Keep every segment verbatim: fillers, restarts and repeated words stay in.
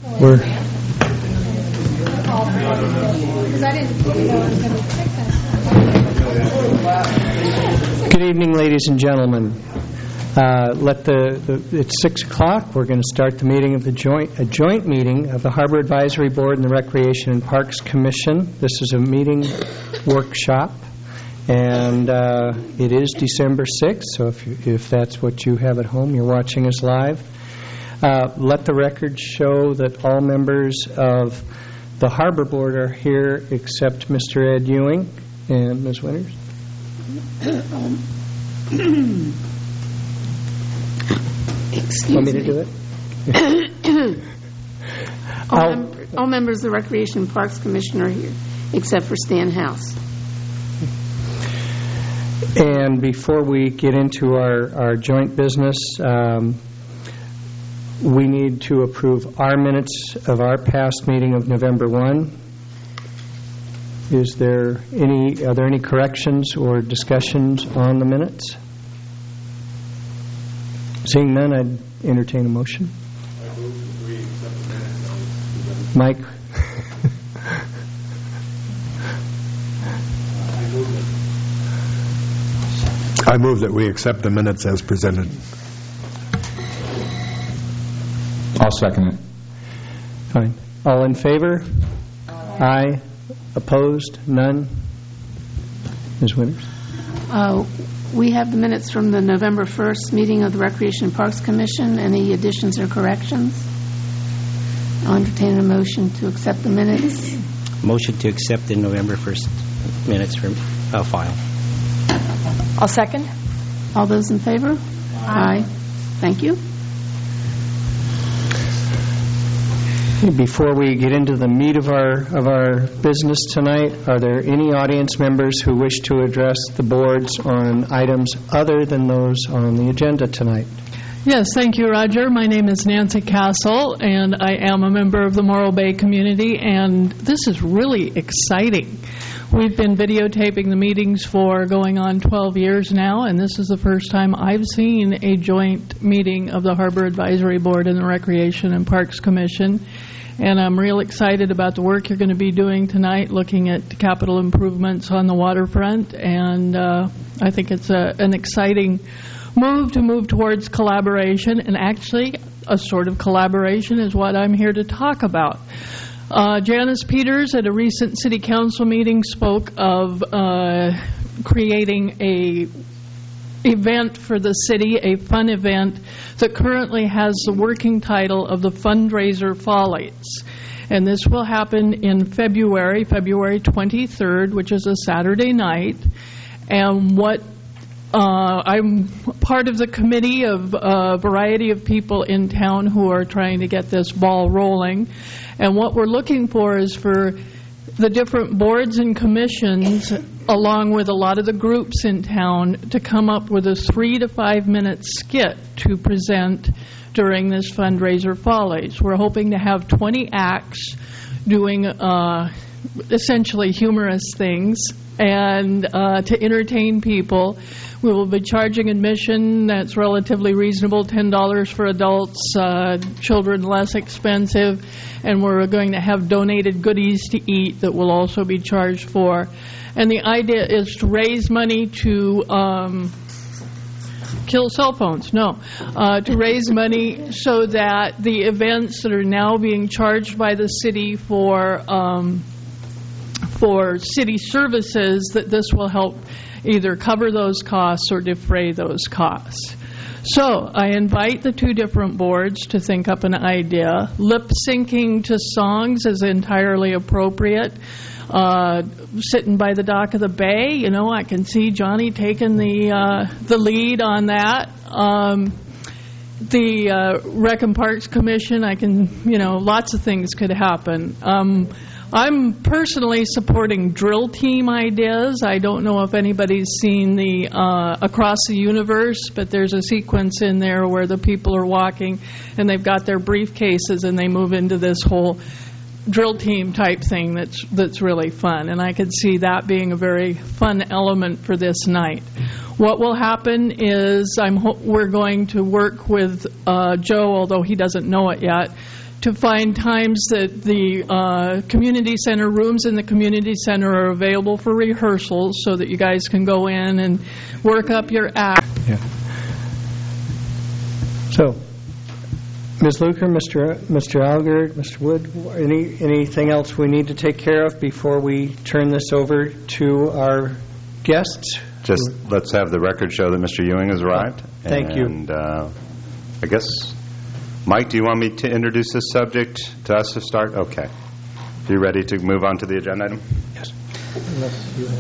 We're Good evening, ladies and gentlemen. Uh, let the, the it's six o'clock. We're going to start the meeting of the joint a joint meeting of the Harbor Advisory Board and the Recreation and Parks Commission. This is a meeting workshop, and uh, it is December sixth. So if you, if that's what you have at home, you're watching us live. Uh, let the record show that all members of the Harbor Board are here except Mister Ed Ewing and Miz Winters. Excuse Want me to me. do it? all, mem- all members of the Recreation and Parks Commission are here, except for Stan House. And before we get into our, our joint business, um, we need to approve our minutes of our past meeting of November first. Is there any, are there any corrections or discussions on the minutes? Seeing none, I'd entertain a motion. I move we accept the minutes. Mike? I move that we accept the minutes as presented. I'll second it. Fine. All in favor? Aye. Opposed? None? Miz Winters? Uh, we have the minutes from the November first meeting of the Recreation and Parks Commission. Any additions or corrections? I'll entertain a motion to accept the minutes. Motion to accept the November first minutes from uh, file. I'll second. All those in favor? Aye. Aye. Thank you. Before we get into the meat of our of our business tonight, are there any audience members who wish to address the boards on items other than those on the agenda tonight? Yes, thank you, Roger. My name is Nancy Castle, and I am a member of the Morro Bay community, and this is really exciting. We've been videotaping the meetings for going on twelve years now, and this is the first time I've seen a joint meeting of the Harbor Advisory Board and the Recreation and Parks Commission. And I'm real excited about the work you're going to be doing tonight, looking at capital improvements on the waterfront. And uh, I think it's a, an exciting move to move towards collaboration. And actually, a sort of collaboration is what I'm here to talk about. Uh, Janice Peters at a recent city council meeting spoke of uh, creating a event for the city, a fun event that currently has the working title of the Fundraiser Follies. And this will happen in February, February twenty-third, which is a Saturday night. And what uh, I'm part of the committee of a variety of people in town who are trying to get this ball rolling. And what we're looking for is for the different boards and commissions, along with a lot of the groups in town, to come up with a three to five minute skit to present during this Fundraiser Follies. We're hoping to have twenty acts doing uh, essentially humorous things and uh, to entertain people. We will be charging admission that's relatively reasonable, ten dollars for adults, uh, children less expensive, and we're going to have donated goodies to eat that will also be charged for. And the idea is to raise money to um, kill cell phones. No. Uh, to raise money so that the events that are now being charged by the city for um, for city services, that this will help either cover those costs or defray those costs. So I invite the two different boards to think up an idea. Lip syncing to songs is entirely appropriate. Uh, sitting by the dock of the bay, you know, I can see Johnny taking the uh, the lead on that. Um, the uh, Rec and Parks Commission, I can, you know, lots of things could happen. Um, I'm personally supporting drill team ideas. I don't know if anybody's seen the uh, Across the Universe, but there's a sequence in there where the people are walking and they've got their briefcases and they move into this whole drill team type thing that's that's really fun, and I could see that being a very fun element for this night. What will happen is I'm ho- we're going to work with uh, Joe, although he doesn't know it yet, to find times that the uh, community center, rooms in the community center are available for rehearsals so that you guys can go in and work up your act. Yeah. So, Miz Luker, Mister Mister Alger, Mister Wood, any anything else we need to take care of before we turn this over to our guests? Just let's have the record show that Mister Ewing has arrived. Thank you. And uh, I guess, Mike, do you want me to introduce this subject to us to start? Okay. Are you ready to move on to the agenda item? Yes. Unless you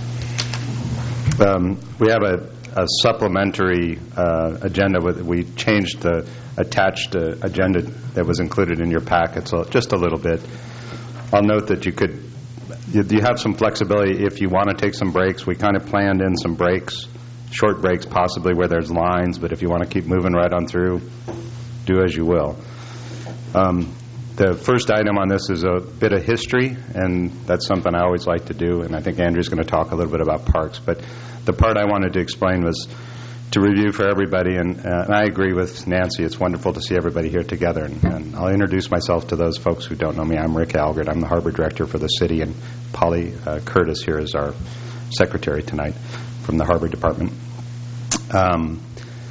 have. Um, we have a, a supplementary uh, agenda. With we changed the attached uh, agenda that was included in your packet, so just a little bit. I'll note that you could you, you have some flexibility if you want to take some breaks. We kind of planned in some breaks, short breaks possibly where there's lines, but if you want to keep moving right on through, do as you will. Um, the first item on this is a bit of history, and that's something I always like to do, and I think Andrew's going to talk a little bit about parks. But the part I wanted to explain was to review for everybody, and, uh, and I agree with Nancy. It's wonderful to see everybody here together, and, and I'll introduce myself to those folks who don't know me. I'm Rick Algert. I'm the Harbor Director for the city, and Polly uh, Curtis here is our secretary tonight from the Harbor Department. Um,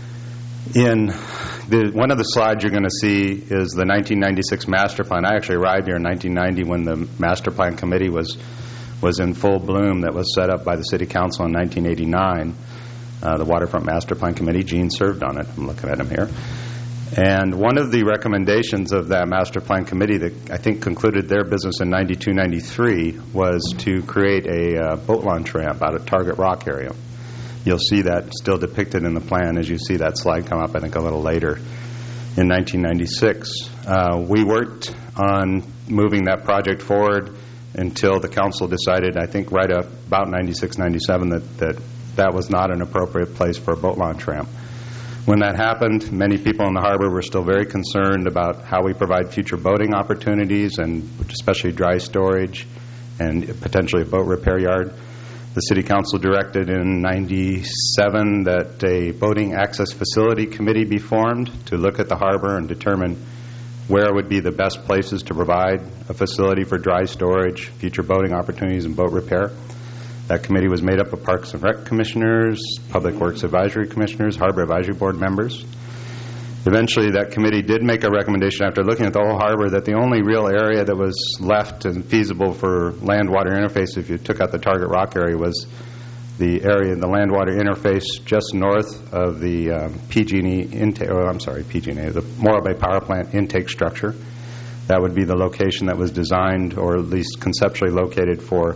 in the, one of the slides you're going to see is the nineteen ninety-six master plan. I actually arrived here in nineteen ninety when the master plan committee was was in full bloom that was set up by the city council in nineteen eighty-nine. Uh, the Waterfront Master Plan Committee. Gene served on it. I'm looking at him here. And one of the recommendations of that Master Plan Committee that I think concluded their business in ninety-two ninety-three was to create a uh, boat launch ramp out at Target Rock area. You'll see that still depicted in the plan as you see that slide come up, I think, a little later in nineteen ninety-six. Uh, we worked on moving that project forward until the council decided, I think, right about ninety-six ninety-seven that, that that was not an appropriate place for a boat launch ramp. When that happened, many people in the harbor were still very concerned about how we provide future boating opportunities, and especially dry storage and potentially a boat repair yard. The City Council directed in ninety-seven that a boating access facility committee be formed to look at the harbor and determine where would be the best places to provide a facility for dry storage, future boating opportunities, and boat repair. That committee was made up of Parks and Rec commissioners, Public Works Advisory commissioners, Harbor Advisory Board members. Eventually, that committee did make a recommendation after looking at the whole harbor that the only real area that was left and feasible for land-water interface, if you took out the Target Rock area, was the area, the land-water interface just north of the um, P G and E intake, oh, I'm sorry, P G and E, the Morro Bay Power Plant intake structure. That would be the location that was designed, or at least conceptually located, for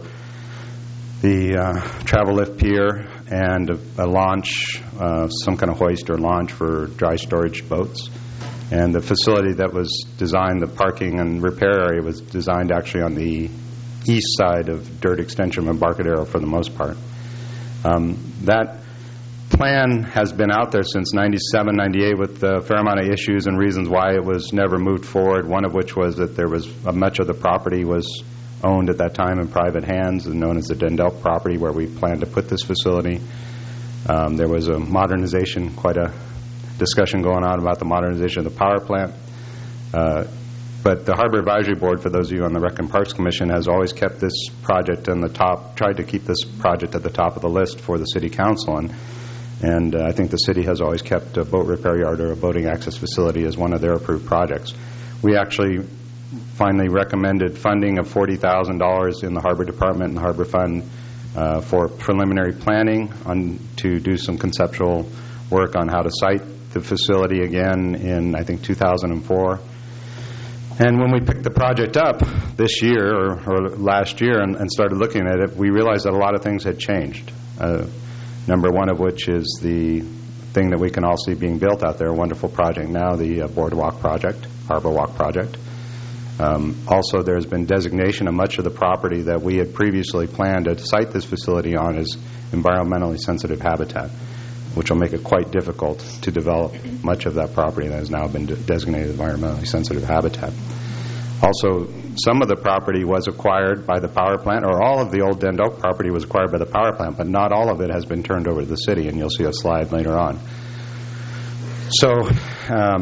the uh, travel lift pier and a, a launch, uh, some kind of hoist or launch for dry storage boats. And the facility that was designed, the parking and repair area, was designed actually on the east side of Dirt Extension of Embarcadero for the most part. Um, that plan has been out there since ninety-seven, ninety-eight with a fair amount of issues and reasons why it was never moved forward, one of which was that there was uh, much of the property was owned at that time in private hands, and known as the Dendelk property, where we planned to put this facility. Um, there was a modernization, quite a discussion going on about the modernization of the power plant. Uh, but the Harbor Advisory Board, for those of you on the Rec and Parks Commission, has always kept this project on the top, tried to keep this project at the top of the list for the City Council. And, and uh, I think the city has always kept a boat repair yard or a boating access facility as one of their approved projects. We actually finally recommended funding of forty thousand dollars in the Harbor Department and the Harbor Fund uh, for preliminary planning on to do some conceptual work on how to site the facility again in, I think, two thousand four. And when we picked the project up this year or, or last year and, and started looking at it, we realized that a lot of things had changed. Uh, number one of which is the thing that we can all see being built out there, a wonderful project now, the uh, Boardwalk Project, Harbor Walk Project. Um, also, there's been designation of much of the property that we had previously planned to site this facility on as environmentally sensitive habitat, which will make it quite difficult to develop much of that property that has now been de- designated environmentally sensitive habitat. Also, some of the property was acquired by the power plant, or all of the old Dendelk property was acquired by the power plant, but not all of it has been turned over to the city, and you'll see a slide later on. So, um,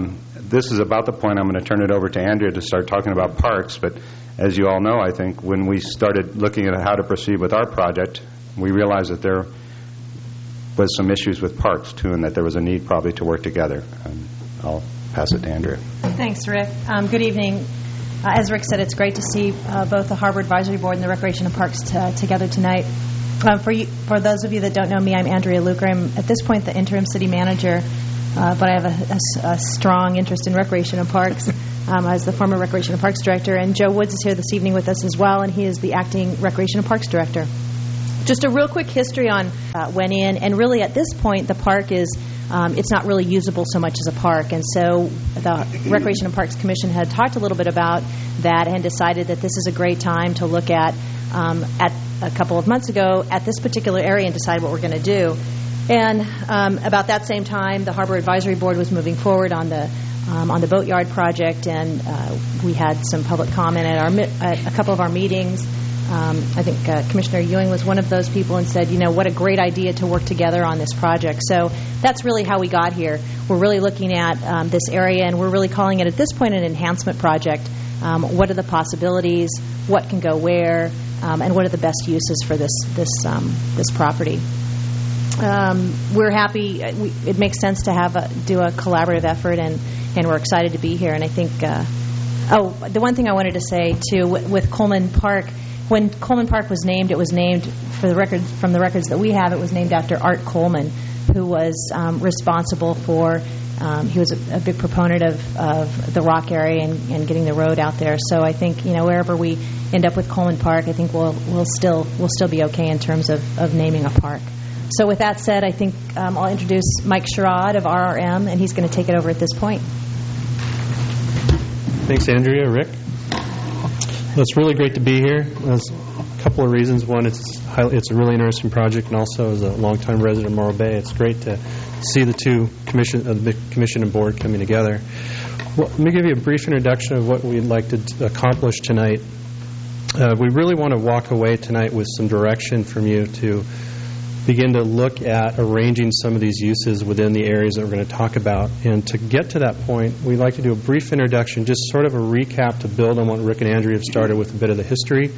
this is about the point I'm going to turn it over to Andrea to start talking about parks. But as you all know, I think when we started looking at how to proceed with our project, we realized that there was some issues with parks, too, and that there was a need probably to work together. Um, I'll pass it to Andrea. Thanks, Rick. Um, good evening. Uh, as Rick said, it's great to see uh, both the Harbor Advisory Board and the Recreation and Parks t- together tonight. Um, for you, for those of you that don't know me, I'm Andrea Luker. I'm at this point the interim city manager, uh, but I have a, a, a strong interest in Recreation and Parks um, as the former Recreation and Parks director. And Joe Woods is here this evening with us as well, and he is the acting Recreation and Parks director. Just a real quick history on uh, went in, and really at this point the park is um, it's not really usable so much as a park, and so the Recreation and Parks Commission had talked a little bit about that and decided that this is a great time to look at um, at a couple of months ago at this particular area and decide what we're going to do. And um, about that same time, the Harbor Advisory Board was moving forward on the um, on the boatyard project, and uh, we had some public comment at our at a couple of our meetings. Um, I think uh, Commissioner Ewing was one of those people and said, you know, what a great idea to work together on this project. So that's really how we got here. We're really looking at um, this area, and we're really calling it at this point an enhancement project. Um, what are the possibilities? What can go where? Um, and what are the best uses for this this um, this property? Um, we're happy. We, it makes sense to have a, do a collaborative effort, and, and we're excited to be here. And I think, uh, oh, the one thing I wanted to say too with, with Coleman Park. When Coleman Park was named, it was named, for the record, from the records that we have, it was named after Art Coleman, who was um, responsible for, um, he was a, a big proponent of, of the Rock area and, and getting the road out there. So I think, you know, wherever we end up with Coleman Park, I think we'll we'll still we'll still be okay in terms of, of naming a park. So with that said, I think um, I'll introduce Mike Sherrod of R R M, and he's going to take it over at this point. Thanks, Andrea. Rick? Well, it's really great to be here. There's a couple of reasons. One, it's highly, it's a really interesting project, and also as a longtime resident of Morro Bay, it's great to see the two commission, uh, the commission and board coming together. Well, let me give you a brief introduction of what we'd like to accomplish tonight. Uh, we really want to walk away tonight with some direction from you to begin to look at arranging some of these uses within the areas that we're going to talk about. And to get to that point, we'd like to do a brief introduction, just sort of a recap to build on what Rick and Andrea have started with, a bit of the history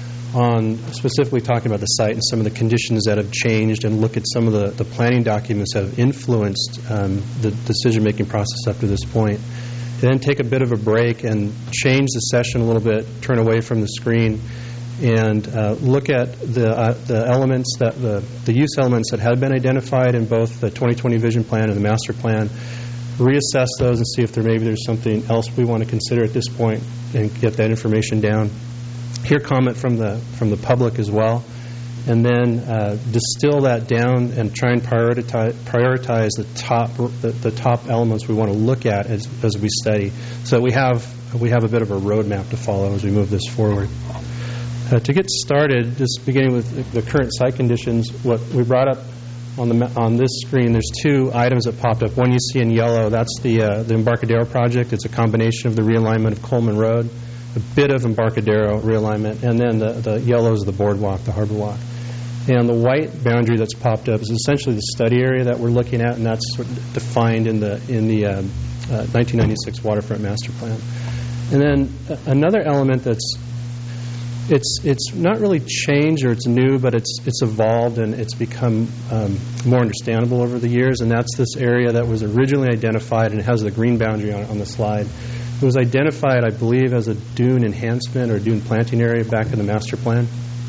on specifically talking about the site and some of the conditions that have changed, and look at some of the, the planning documents that have influenced um, the decision-making process up to this point. And then take a bit of a break and change the session a little bit, turn away from the screen, and uh, look at the uh, the elements that the the use elements that have been identified in both the twenty twenty vision plan and the master plan, reassess those and see if there maybe there's something else we want to consider at this point, and get that information down. Hear comment from the from the public as well, and then uh, distill that down and try and prioritize prioritize the top the, the top elements we want to look at as as we study, so we have we have a bit of a roadmap to follow as we move this forward. Uh, to get started, just beginning with the current site conditions, what we brought up on the on this screen, there's two items that popped up. One you see in yellow, that's the uh, the Embarcadero project. It's a combination of the realignment of Coleman Road, a bit of Embarcadero realignment, and then the, the yellow is the boardwalk, the harbor walk. And the white boundary that's popped up is essentially the study area that we're looking at, and that's sort of defined in the in the uh, uh, nineteen ninety-six waterfront master plan. And then uh, another element that's It's it's not really changed or it's new, but it's it's evolved and it's become um, more understandable over the years, and that's this area that was originally identified, and it has the green boundary on, on the slide. It was identified, I believe, as a dune enhancement or dune planting area back in the master plan.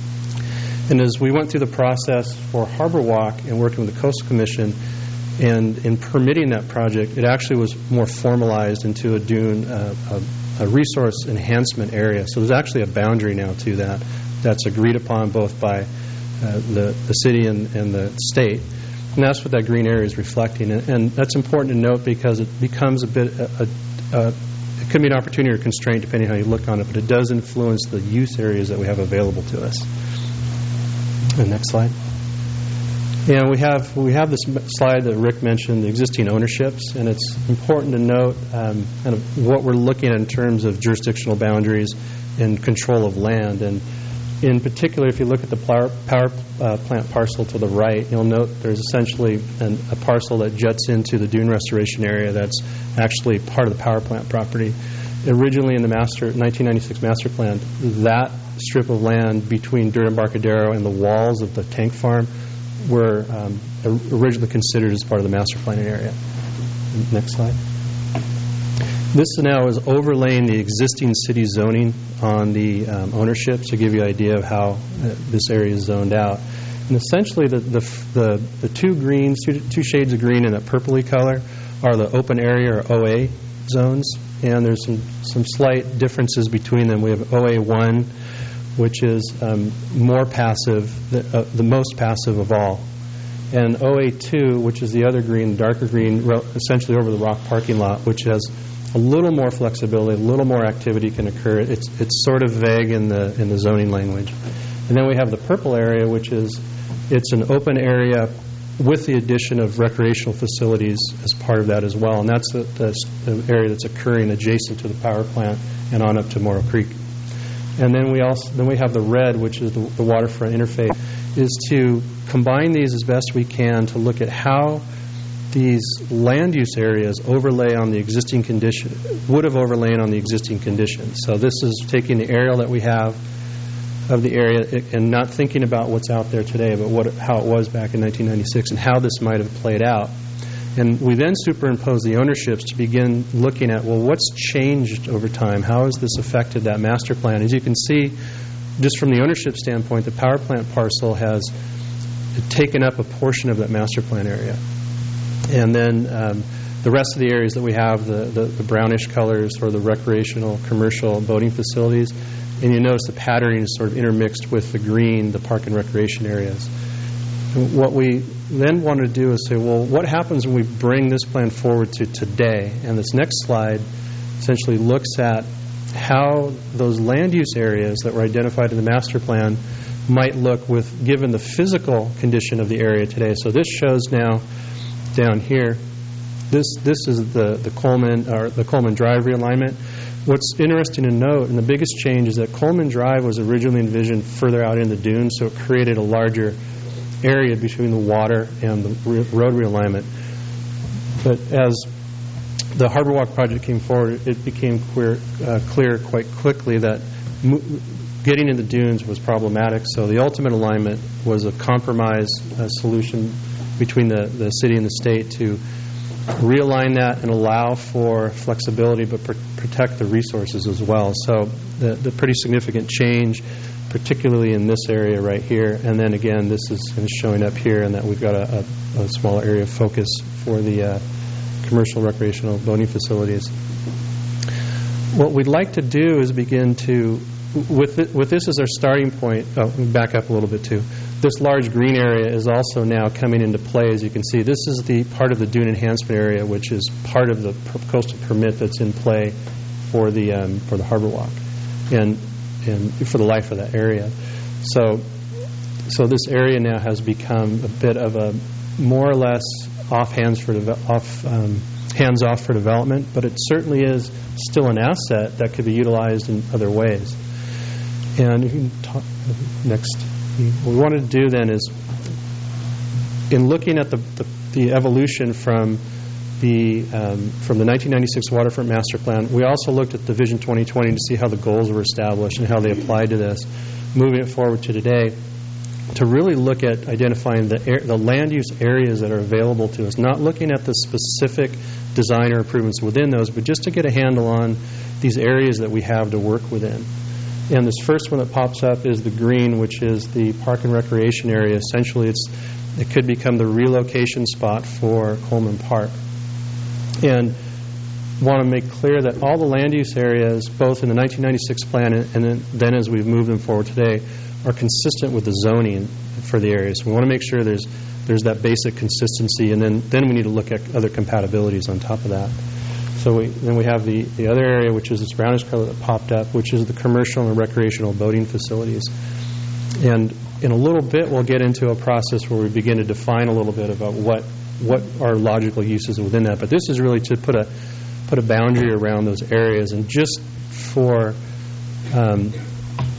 And as we went through the process for Harbor Walk and working with the Coastal Commission and in permitting that project, it actually was more formalized into a dune uh, a, a resource enhancement area. So there's actually a boundary now to that that's agreed upon both by uh, the, the city and, and the state. And that's what that green area is reflecting. And, and that's important to note because it becomes a bit, a, a, a, it could be an opportunity or constraint depending on how you look on it, but it does influence the use areas that we have available to us. And next slide. Yeah, we have we have this slide that Rick mentioned, the existing ownerships, and it's important to note um, kind of what we're looking at in terms of jurisdictional boundaries and control of land. And In particular, if you look at the power, power uh, plant parcel to the right, you'll note there's essentially an, a parcel that juts into the dune restoration area that's actually part of the power plant property. Originally in the master nineteen ninety-six master plan, that strip of land between Dirt Embarcadero and the walls of the tank farm were um, originally considered as part of the master plan area. Next slide. This now is overlaying the existing city zoning on the um, ownership to give you an idea of how uh, this area is zoned out. And essentially, the the the, the two greens, two, two shades of green and a purpley color, are the open area or O A zones. And there's some, some slight differences between them. We have O A one, which is um, more passive, the, uh, the most passive of all. And O A two, which is the other green, darker green, ro- essentially over the rock parking lot, which has a little more flexibility, a little more activity can occur. It's it's sort of vague in the in the zoning language. And then we have the purple area, which is it's an open area with the addition of recreational facilities as part of that as well. And that's the, the, the area that's occurring adjacent to the power plant and on up to Morrow Creek. And then we also then we have the red, which is the, the waterfront interface, is to combine these as best we can to look at how these land use areas overlay on the existing condition, would have overlain on the existing conditions. So this is taking the aerial that we have of the area and not thinking about what's out there today, but what how it was back in nineteen ninety-six and how this might have played out. And we then superimpose the ownerships to begin looking at, well, what's changed over time? How has this affected that master plan? As you can see, just from the ownership standpoint, the power plant parcel has taken up a portion of that master plan area. And then um, the rest of the areas that we have, the, the, the brownish colors, or the recreational, commercial boating facilities, and you notice the patterning is sort of intermixed with the green, the park and recreation areas. And what we then want to do is say, well, what happens when we bring this plan forward to today? And this next slide essentially looks at how those land use areas that were identified in the master plan might look with given the physical condition of the area today. So this shows now down here, this this is the, the Coleman or the Coleman Drive realignment. What's interesting to note, and the biggest change, is that Coleman Drive was originally envisioned further out in the dunes, so it created a larger area between the water and the re- road realignment. But as the Harbor Walk project came forward, it became clear, uh, clear quite quickly that mo- getting in the dunes was problematic, so the ultimate alignment was a compromise uh, solution between the, the city and the state to realign that and allow for flexibility but pr- protect the resources as well. So the, the pretty significant change, particularly in this area right here. And then again, this is showing up here, and that we've got a, a, a smaller area of focus for the uh, commercial recreational boating facilities. What we'd like to do is begin to, with it, with this as our starting point, oh, back up a little bit too. This large green area is also now coming into play. As you can see, this is the part of the dune enhancement area, which is part of the coastal permit that's in play for the um, for the Harbor Walk, and and for the life of that area. So, so this area now has become a bit of a more or less off hands for deve- off um, hands off for development, but it certainly is still an asset that could be utilized in other ways. And you can talk next. What we wanted to do then is, in looking at the, the, the evolution from the um, from the nineteen ninety-six Waterfront Master Plan, we also looked at the Vision twenty twenty to see how the goals were established and how they applied to this, moving it forward to today, to really look at identifying the air, the land use areas that are available to us, not looking at the specific design or improvements within those, but just to get a handle on these areas that we have to work within. And this first one that pops up is the green, which is the park and recreation area. Essentially, it's it could become the relocation spot for Coleman Park. And want to make clear that all the land use areas, both in the nineteen ninety-six plan and then, then as we've moved them forward today, are consistent with the zoning for the areas. We want to make sure there's there's that basic consistency, and then, then we need to look at other compatibilities on top of that. So we, then we have the, the other area, which is this brownish color that popped up, which is the commercial and recreational boating facilities. And in a little bit, we'll get into a process where we begin to define a little bit about what what are logical uses within that. But this is really to put a put a boundary around those areas. And just for um,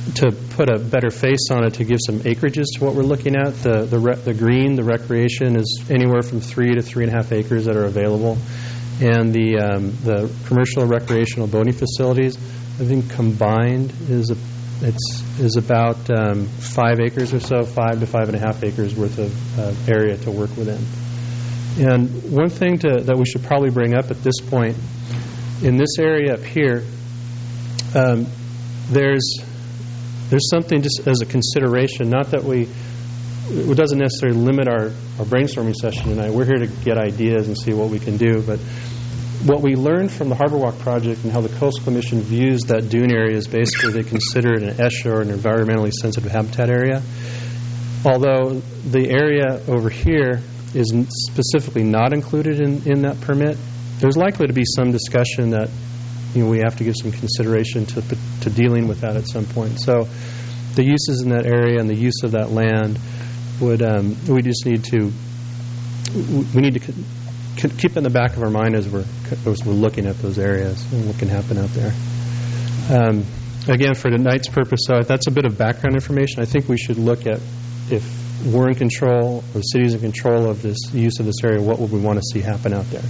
to put a better face on it, to give some acreages to what we're looking at. The the, re- the green, the recreation, is anywhere from three to three and a half acres that are available, and the um, the commercial recreational boating facilities, I think combined is a it's is about um, five acres or so, five to five and a half acres worth of uh, area to work within. And one thing to, that we should probably bring up at this point, in this area up here, um, there's there's something just as a consideration. Not that we, it doesn't necessarily limit our, our brainstorming session tonight. We're here to get ideas and see what we can do. But what we learned from the Harbor Walk project and how the Coastal Commission views that dune area is basically they consider it an ESHA or an environmentally sensitive habitat area. Although the area over here is specifically not included in, in that permit, there's likely to be some discussion that, you know, we have to give some consideration to to dealing with that at some point. So the uses in that area and the use of that land would, um, we just need to, we need to keep in the back of our mind as we're, as we're looking at those areas and what can happen out there. Um, again, for tonight's purpose, so that's a bit of background information. I think we should look at if we're in control, or the city's in control of this use of this area, what would we want to see happen out there?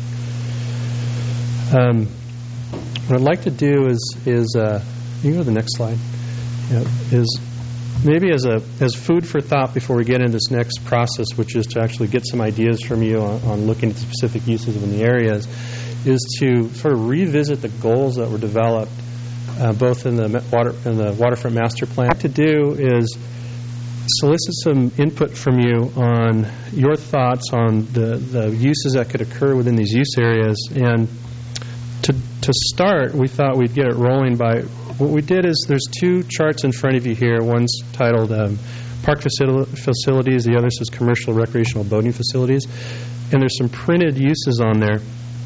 Um, what I'd like to do is, is uh, you can go to the next slide, you know, is maybe as a as food for thought before we get into this next process, which is to actually get some ideas from you on, on looking at the specific uses in the areas, is to sort of revisit the goals that were developed uh, both in the water in the waterfront master plan. What to do is solicit some input from you on your thoughts on the, the uses that could occur within these use areas. And to to start, we thought we'd get it rolling by, what we did is there's two charts in front of you here. One's titled um, Park facil- Facilities, the other says Commercial Recreational Boating Facilities. And there's some printed uses on there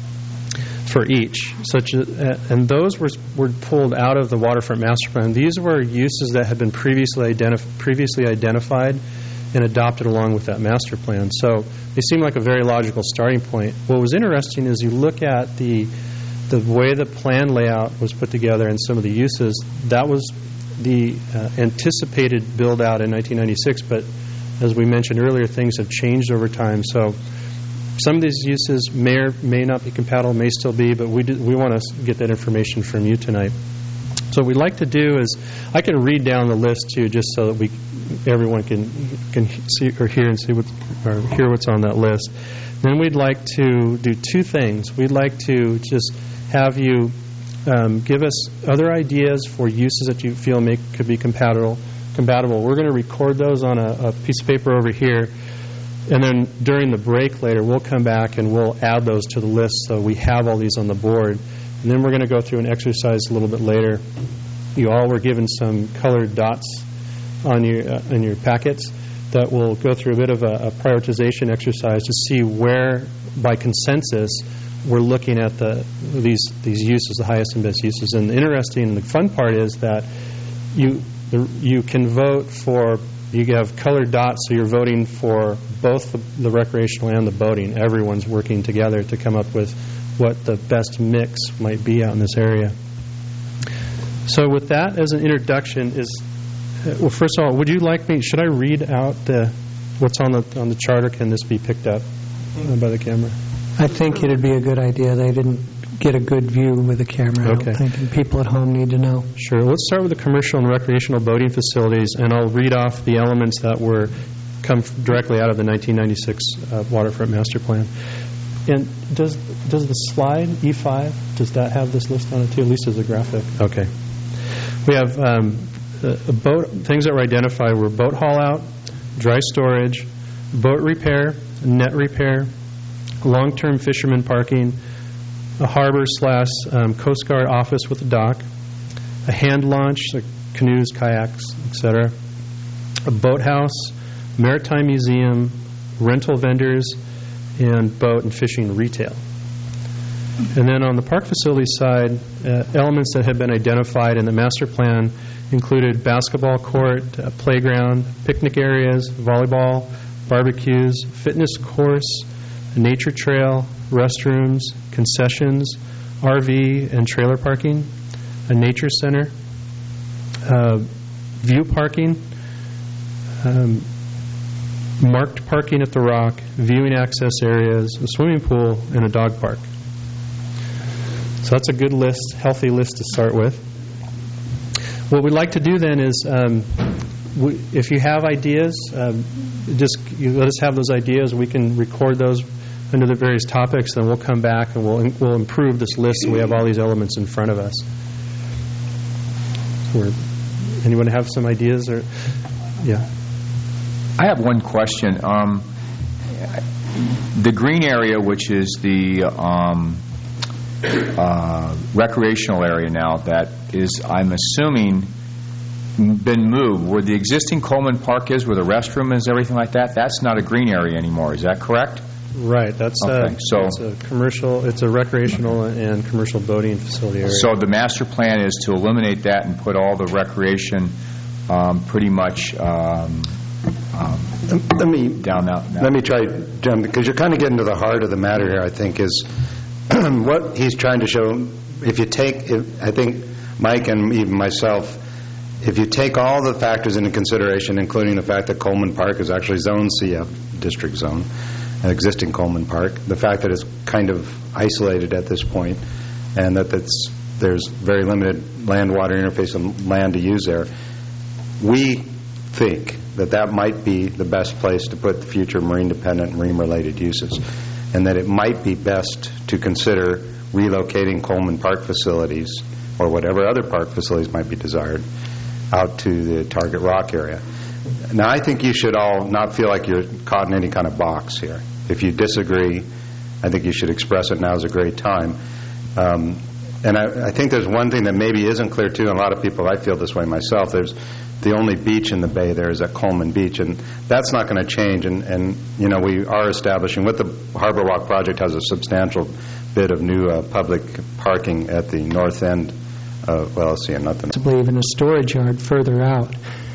for each, such as, uh, and those were were pulled out of the waterfront master plan. These were uses that had been previously identif- previously identified and adopted along with that master plan. So they seem like a very logical starting point. What was interesting is you look at the the way the plan layout was put together and some of the uses. That was the uh, anticipated build out in nineteen ninety-six, but as we mentioned earlier, things have changed over time. So some of these uses may or may not be compatible, may still be, but we do, we want to get that information from you tonight. So what we'd like to do is, I can read down the list too, just so that we everyone can can see or hear and see what or hear what's on that list. Then we'd like to do two things. We'd like to just have you um, give us other ideas for uses that you feel make could be compatible. Compatible. We're going to record those on a, a piece of paper over here. And then during the break later, we'll come back and we'll add those to the list so we have all these on the board. And then we're going to go through an exercise a little bit later. You all were given some colored dots on your uh, in your packets that will go through a bit of a, a prioritization exercise to see where, by consensus, we're looking at the these these uses, the highest and best uses. And the interesting and the fun part is that you the, you can vote for. You have colored dots, so you're voting for both the, the recreational and the boating. Everyone's working together to come up with what the best mix might be out in this area. So with that as an introduction, is uh, well, first of all, would you like me, should I read out the what's on the on the chart, or can this be picked up uh, by the camera? I think it'd be a good idea. They didn't get a good view with the camera, I Okay. don't think, and people at home need to know. Sure. Let's start with the commercial and recreational boating facilities, and I'll read off the elements that were come directly out of the nineteen ninety-six uh, waterfront master plan. And does does the slide E five, does that have this list on it too? At least as a graphic. Okay. We have um, a, a boat things that were identified were boat haul out, dry storage, boat repair, net repair, long-term fisherman parking, a harbor slash um, Coast Guard office with a dock, a hand launch, like canoes, kayaks, et cetera, a boathouse, maritime museum, rental vendors, and boat and fishing retail. And then on the park facility side, uh, elements that had been identified in the master plan included basketball court, uh, playground, picnic areas, volleyball, barbecues, fitness course, a nature trail, restrooms, concessions, R V and trailer parking, a nature center, uh, view parking, um, marked parking at the Rock, viewing access areas, a swimming pool, and a dog park. So that's a good list, healthy list to start with. What we'd like to do then is, um, we, if you have ideas, um, just you let us have those ideas. We can record those under the various topics, and we'll come back and we'll we'll improve this list so we have all these elements in front of us. We're, anyone have some ideas? Or yeah. I have one question. Um, the green area, which is the um, uh, recreational area now, that is, I'm assuming, been moved. Where the existing Coleman Park is, where the restroom is, everything like that, that's not a green area anymore. Is that correct? Right. That's okay. a, so, it's a commercial. It's a recreational and commercial boating facility area. So the master plan is to eliminate that and put all the recreation um, pretty much um, um, let me down that. Let me try, Jim, because you're kind of getting to the heart of the matter here. I think is what he's trying to show. If you take, if, I think Mike and even myself, if you take all the factors into consideration, including the fact that Coleman Park is actually Zone C F, district zone, an existing Coleman Park, the fact that it's kind of isolated at this point, and that that's, there's very limited land-water interface and land to use there, we think that that might be the best place to put the future marine-dependent and marine-related uses, and that it might be best to consider relocating Coleman Park facilities or whatever other park facilities might be desired out to the Target Rock area. Now, I think you should all not feel like you're caught in any kind of box here. If you disagree, I think you should express it. Now is a great time. Um, and I, I think there's one thing that maybe isn't clear, too, and a lot of people, I feel this way myself. There's the only beach in the bay there is at Coleman Beach, and that's not going to change. And, and, you know, we are establishing, with the Harbor Walk project, has a substantial bit of new uh, public parking at the north end. Uh, well, let's see, nothing. Possibly even a storage yard further out.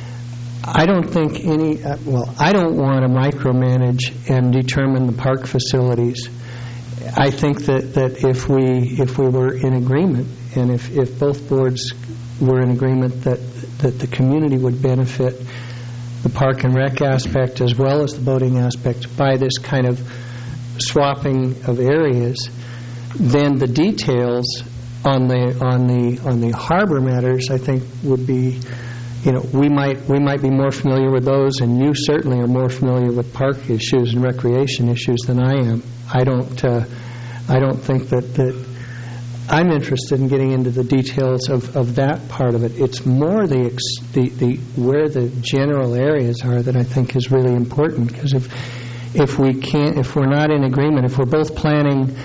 I don't think any, uh, well, I don't want to micromanage and determine the park facilities. I think that, that if we if we were in agreement, and if, if both boards were in agreement that, that the community would benefit the park and rec aspect as well as the boating aspect by this kind of swapping of areas, then the details on the on the on the harbor matters, I think, would be, you know, we might we might be more familiar with those, and you certainly are more familiar with park issues and recreation issues than I am. I don't uh, I don't think that, that I'm interested in getting into the details of, of that part of it. It's more the, ex, the the where the general areas are that I think is really important, because if if we can't if we're not in agreement, if we're both planning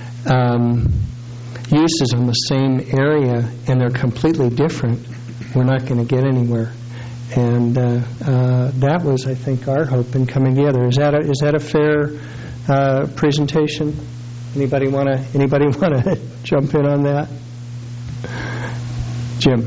um, uses on the same area and they're completely different, we're not going to get anywhere. And uh, uh, that was, I think, our hope in coming together. Is that a, is that a fair uh, presentation? Anybody want to anybody want to jump in on that? Jim.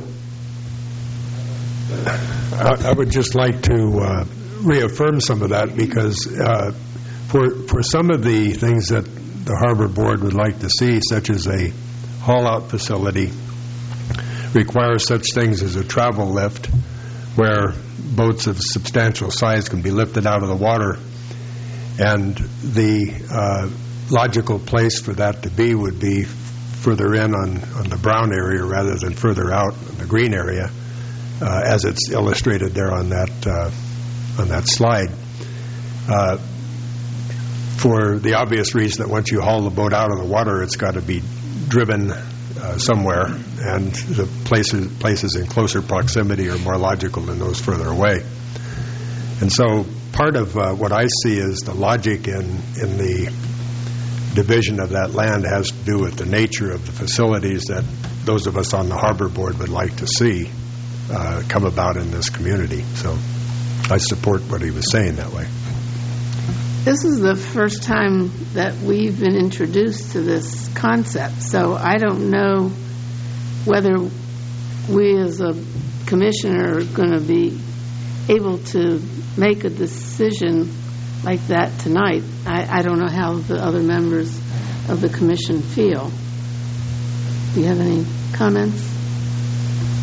I, I would just like to uh, reaffirm some of that, because uh, for for some of the things that the Harbor Board would like to see, such as a haul-out facility, requires such things as a travel lift, where boats of substantial size can be lifted out of the water. And the uh, logical place for that to be would be further in on, on the brown area rather than further out in the green area, uh, as it's illustrated there on that uh, on that slide. Uh, for the obvious reason that once you haul the boat out of the water, it's got to be driven uh, somewhere, and the places places in closer proximity are more logical than those further away. And so part of uh, what I see is the logic in in the division of that land has to do with the nature of the facilities that those of us on the Harbor Board would like to see uh, come about in this community. So I support what he was saying that way. This is the first time that we've been introduced to this concept, so I don't know whether we as a commissioner are going to be able to make a decision like that tonight. I, I don't know how the other members of the commission feel. Do you have any comments?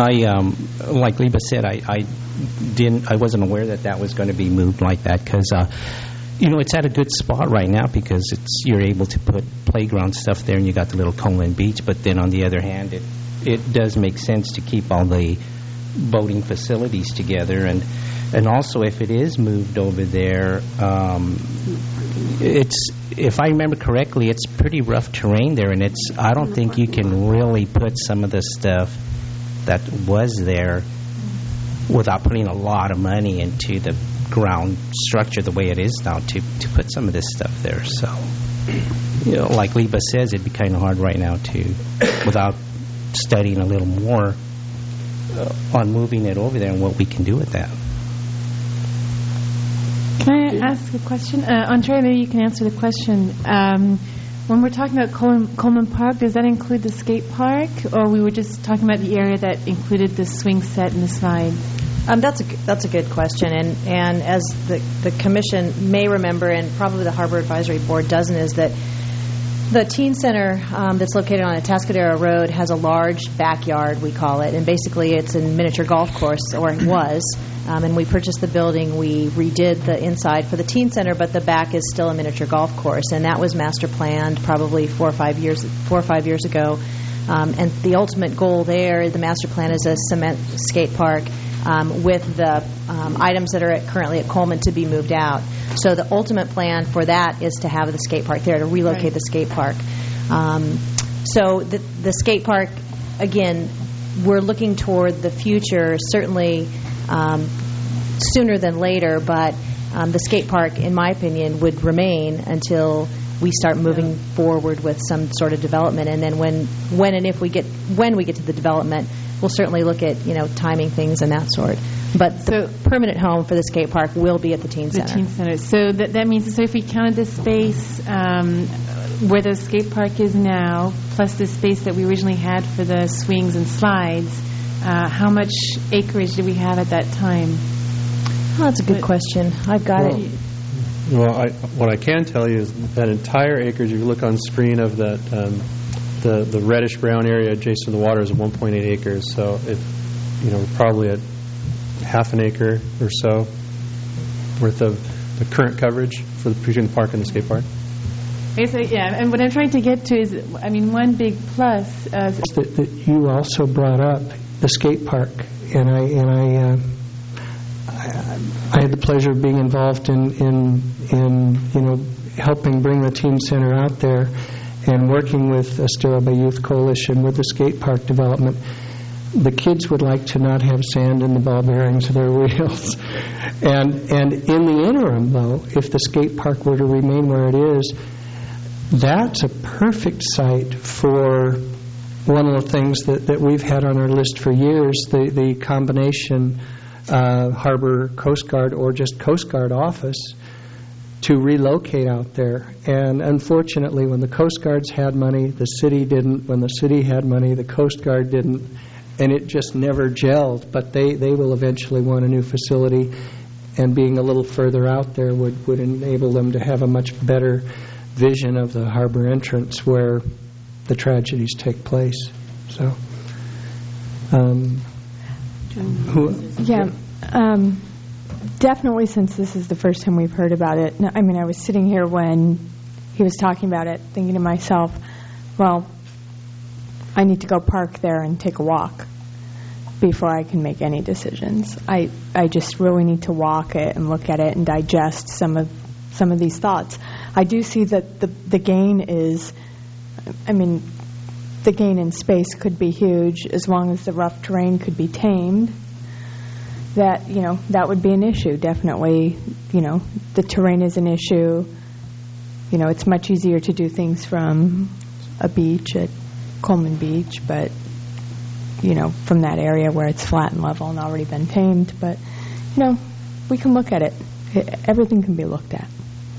I, um, like Liba said, I, I didn't, I wasn't aware that that was going to be moved like that because, uh, you know, it's at a good spot right now because it's you're able to put playground stuff there and you got the little Coleman Beach. But then on the other hand, it it does make sense to keep all the boating facilities together, and and also if it is moved over there, um, it's if I remember correctly, it's pretty rough terrain there, and it's I don't think you can really put some of the stuff that was there without putting a lot of money into the ground structure the way it is now to, to put some of this stuff there. So, you know, like Liba says, it'd be kind of hard right now to, without studying a little more uh, on moving it over there and what we can do with that. Can I ask a question? Uh, Andrea, maybe you can answer the question. Um, when we're talking about Coleman, Coleman Park, does that include the skate park, or we were just talking about the area that included the swing set and the slide? Um, that's a that's a good question, and and as the the commission may remember, and probably the Harbor Advisory Board doesn't, is that the teen center um, that's located on Atascadero Road has a large backyard, we call it, and basically it's a miniature golf course, or it was. Um, and we purchased the building, we redid the inside for the teen center, but the back is still a miniature golf course, and that was master planned probably four or five years four or five years ago. Um, and the ultimate goal there, the master plan, is a cement skate park. Um, with the um, items that are at, currently at Coleman to be moved out. So the ultimate plan for that is to have the skate park there, to relocate right. the skate park. Um, so the, the skate park, again, we're looking toward the future, certainly um, sooner than later, but um, the skate park, in my opinion, would remain until we start moving yeah. forward with some sort of development. And then when, when and if we get, when we get to the development, we'll certainly look at, you know, timing things and that sort. But the so, permanent home for the skate park will be at the teen center. The teen center. So that, that means, so if we counted the space um, where the skate park is now, plus the space that we originally had for the swings and slides, uh, how much acreage do we have at that time? Oh, that's a good but, question. I've got well, it. Well, I, what I can tell you is that entire acreage, if you look on screen of that, um, the the reddish brown area adjacent to the water is one point eight acres. So it, you know, probably at half an acre or so worth of the current coverage for the, between the park and the skate park. Okay, so, yeah, and what I'm trying to get to is, I mean, one big plus uh, that, that you also brought up the skate park, and I and I. Uh, I had the pleasure of being involved in, in, in, you know, helping bring the teen center out there and working with Estero Bay Youth Coalition with the skate park development. The kids would like to not have sand in the ball bearings of their wheels. And, and in the interim, though, if the skate park were to remain where it is, that's a perfect site for one of the things that, that we've had on our list for years, the, the combination Uh, Harbor Coast Guard or just Coast Guard office to relocate out there. And unfortunately, when the Coast Guards had money, the city didn't. When the city had money, the Coast Guard didn't. And it just never gelled. But they, they will eventually want a new facility, and being a little further out there would, would enable them to have a much better vision of the harbor entrance where the tragedies take place. So, um, Who, yeah, um, definitely, since this is the first time we've heard about it. I mean, I was sitting here when he was talking about it, thinking to myself, well, I need to go park there and take a walk before I can make any decisions. I, I just really need to walk it and look at it and digest some of some of these thoughts. I do see that the the gain is, I mean, the gain in space could be huge as long as the rough terrain could be tamed. That, you know, that would be an issue, definitely. You know, the terrain is an issue. You know, it's much easier to do things from a beach at Coleman Beach, but, you know, from that area where it's flat and level and already been tamed. But, you know, we can look at it. Everything can be looked at.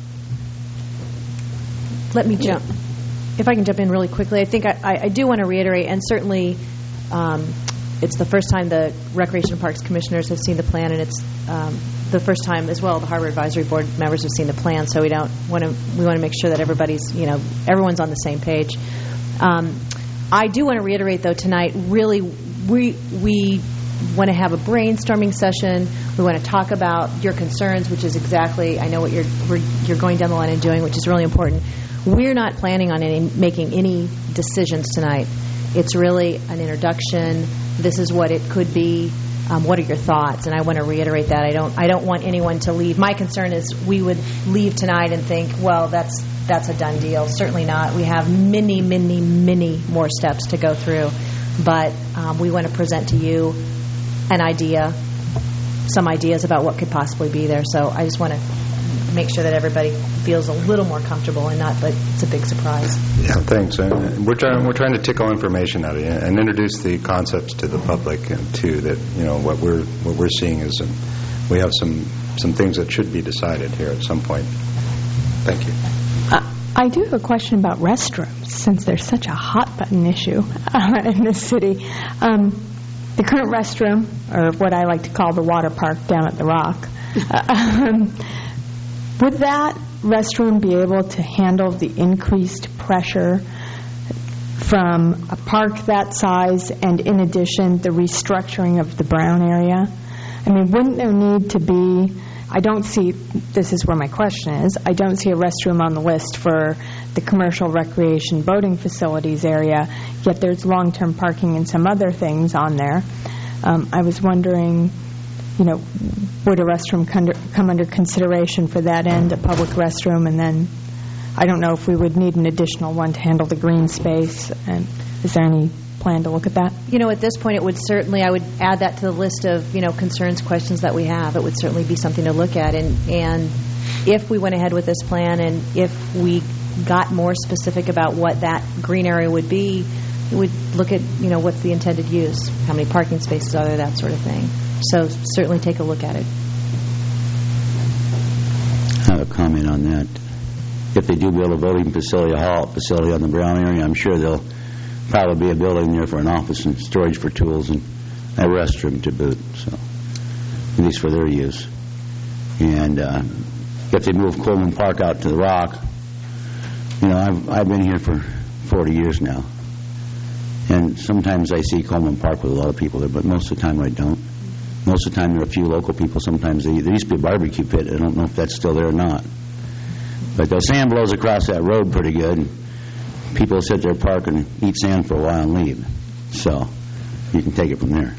Let me jump. If I can jump in really quickly, I think I, I, I do want to reiterate, and certainly um, it's the first time the Recreation and Parks Commissioners have seen the plan, and it's um, the first time as well the Harbor Advisory Board members have seen the plan. So we don't want to we want to make sure that everybody's you know everyone's on the same page. Um, I do want to reiterate though tonight really we we want to have a brainstorming session. We want to talk about your concerns, which is exactly, I know what you're we're, you're going down the line and doing, which is really important. We're not planning on any, making any decisions tonight. It's really an introduction. This is what it could be. Um, what are your thoughts? And I want to reiterate that. I don't I don't want anyone to leave. My concern is we would leave tonight and think, well, that's that's a done deal. Certainly not. We have many, many, many more steps to go through. But um, we want to present to you an idea, some ideas about what could possibly be there. So I just want to make sure that everybody feels a little more comfortable and not that it's a big surprise. Yeah, thanks. And we're trying we're trying to tickle information out of you and introduce the concepts to the public, and too that you know what we're what we're seeing is um, we have some some things that should be decided here at some point. Thank you. Uh, I do have a question about restrooms, since there's such a hot button issue uh, in this city. Um, the current restroom, or what I like to call the water park down at the Rock. Uh, um, Would that restroom be able to handle the increased pressure from a park that size and, in addition, the restructuring of the Brown area? I mean, wouldn't there need to be, I don't see, this is where my question is, I don't see a restroom on the list for the commercial recreation boating facilities area, yet there's long-term parking and some other things on there. Um, I was wondering, you know, would a restroom come under consideration for that end, a public restroom, and then I don't know if we would need an additional one to handle the green space. And is there any plan to look at that? You know, at this point, it would certainly, I would add that to the list of, you know, concerns, questions that we have. It would certainly be something to look at. And, and if we went ahead with this plan and if we got more specific about what that green area would be, we would look at, you know, what's the intended use, how many parking spaces are there, that sort of thing. So certainly take a look at it. I have a comment on that. If they do build a voting facility, a hall facility on the Brown area, I'm sure there'll probably be a building there for an office and storage for tools and a restroom to boot, so at least for their use. And uh, if they move Coleman Park out to the Rock, you know, I've, I've been here for forty years now. And sometimes I see Coleman Park with a lot of people there, but most of the time I don't. Most of the time there are a few local people. Sometimes they, there used to be a barbecue pit. I don't know if that's still there or not. But the sand blows across that road pretty good. People sit there, park, and eat sand for a while and leave. So you can take it from there.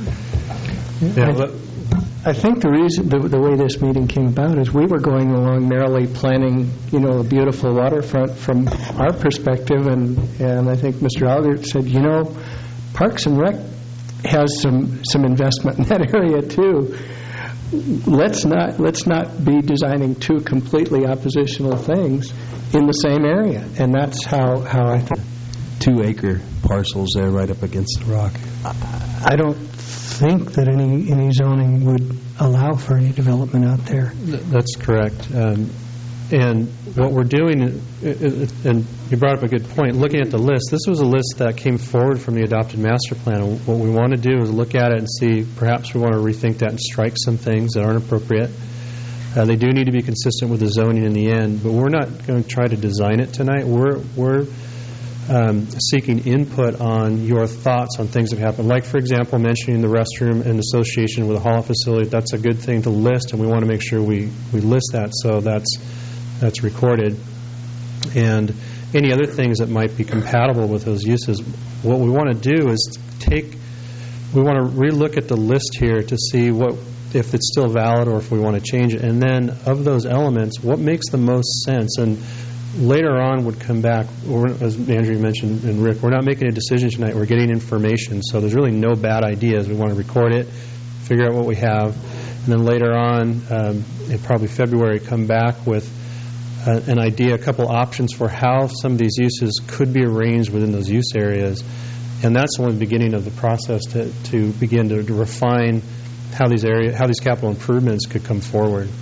Yeah, but I think the reason, the, the way this meeting came about is we were going along merrily planning, you know, a beautiful waterfront from our perspective, and, and I think Mister Algert said, you know, Parks and Rec has some some investment in that area too. Let's not let's not be designing two completely oppositional things in the same area, and that's how how I think. Two acre parcels there right up against the Rock. I don't think that any any zoning would allow for any development out there. That's correct. Um, and what we're doing, and you brought up a good point, looking at the list, this was a list that came forward from the adopted master plan. And what we want to do is look at it and see perhaps we want to rethink that and strike some things that aren't appropriate. Uh, they do need to be consistent with the zoning in the end, but we're not going to try to design it tonight. We're we're um, seeking input on your thoughts on things that happen. Like, for example, mentioning the restroom in association with a hall facility. That's a good thing to list, and we want to make sure we, we list that so that's that's recorded. And any other things that might be compatible with those uses. What we want to do is take, we want to relook at the list here to see what, if it's still valid or if we want to change it. And then of those elements, what makes the most sense? And later on would come back, or as Andrew mentioned and Rick, we're not making a decision tonight. We're getting information. So there's really no bad ideas. We want to record it, figure out what we have, and then later on, um, in probably February, come back with uh, an idea, a couple options for how some of these uses could be arranged within those use areas. And that's only the beginning of the process to, to begin to, to refine how these area, how these capital improvements could come forward.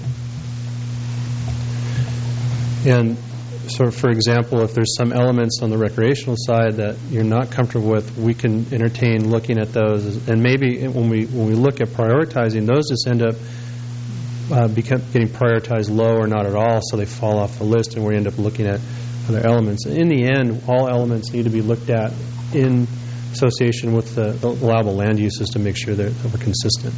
And so, for example, if there's some elements on the recreational side that you're not comfortable with, we can entertain looking at those. And maybe when we when we look at prioritizing, those just end up uh, become, getting prioritized low or not at all, so they fall off the list, and we end up looking at other elements. In the end, all elements need to be looked at in association with the, the allowable land uses to make sure that, that we're consistent.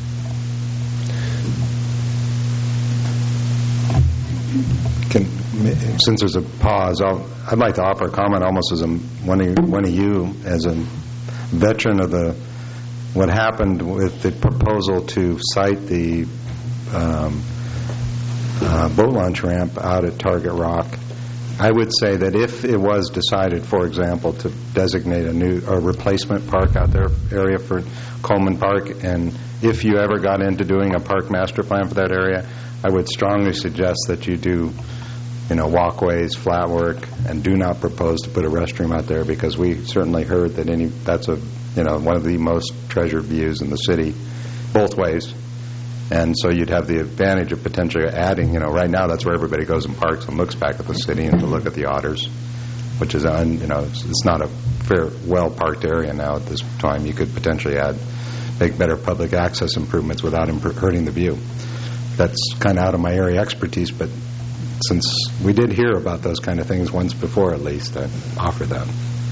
Can, since there's a pause, I'll, I'd like to offer a comment almost as a, one, of, one of you, as a veteran of the what happened with the proposal to site the um, uh, boat launch ramp out at Target Rock. I would say that if it was decided, for example, to designate a new a replacement park out there area for Coleman Park, and if you ever got into doing a park master plan for that area, I would strongly suggest that you do, you know, walkways, flat work, and do not propose to put a restroom out there, because we certainly heard that any that's a you know one of the most treasured views in the city, both ways. And so you'd have the advantage of potentially adding, you know, right now that's where everybody goes and parks and looks back at the city and to look at the otters, which is, un, you know, it's, it's not a fair, well-parked area now at this time. You could potentially add, make better public access improvements without imp- hurting the view. That's kind of out of my area expertise, but since we did hear about those kind of things once before, at least, I offer that.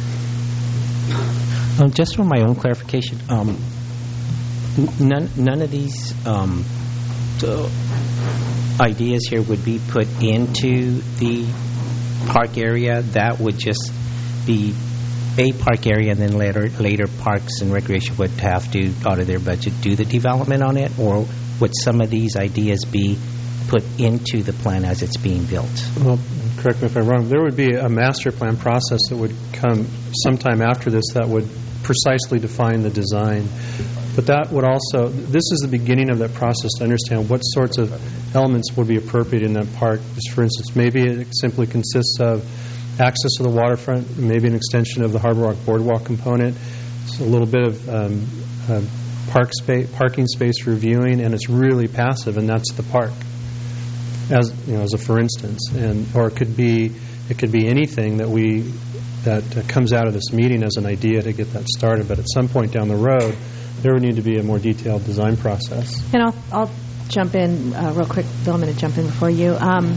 Um, just for my own clarification, um, None, none of these um, uh, ideas here would be put into the park area. That would just be a park area, and then later, later Parks and Recreation would have to, out of their budget, do the development on it? Or would some of these ideas be put into the plan as it's being built? Well, correct me if I'm wrong. There would be a master plan process that would come sometime after this that would precisely define the design. But that would also, this is the beginning of that process to understand what sorts of elements would be appropriate in that park. Just for instance, maybe it simply consists of access to the waterfront, maybe an extension of the Harbor Rock Boardwalk component, so a little bit of um, uh, park space, parking space for viewing, and it's really passive, and that's the park, as you know, as a for instance. And or it could be it could be anything that we that uh, comes out of this meeting as an idea to get that started. But at some point down the road, there would need to be a more detailed design process. And I'll, I'll jump in uh, real quick. Bill, I'm going to jump in before you. Um,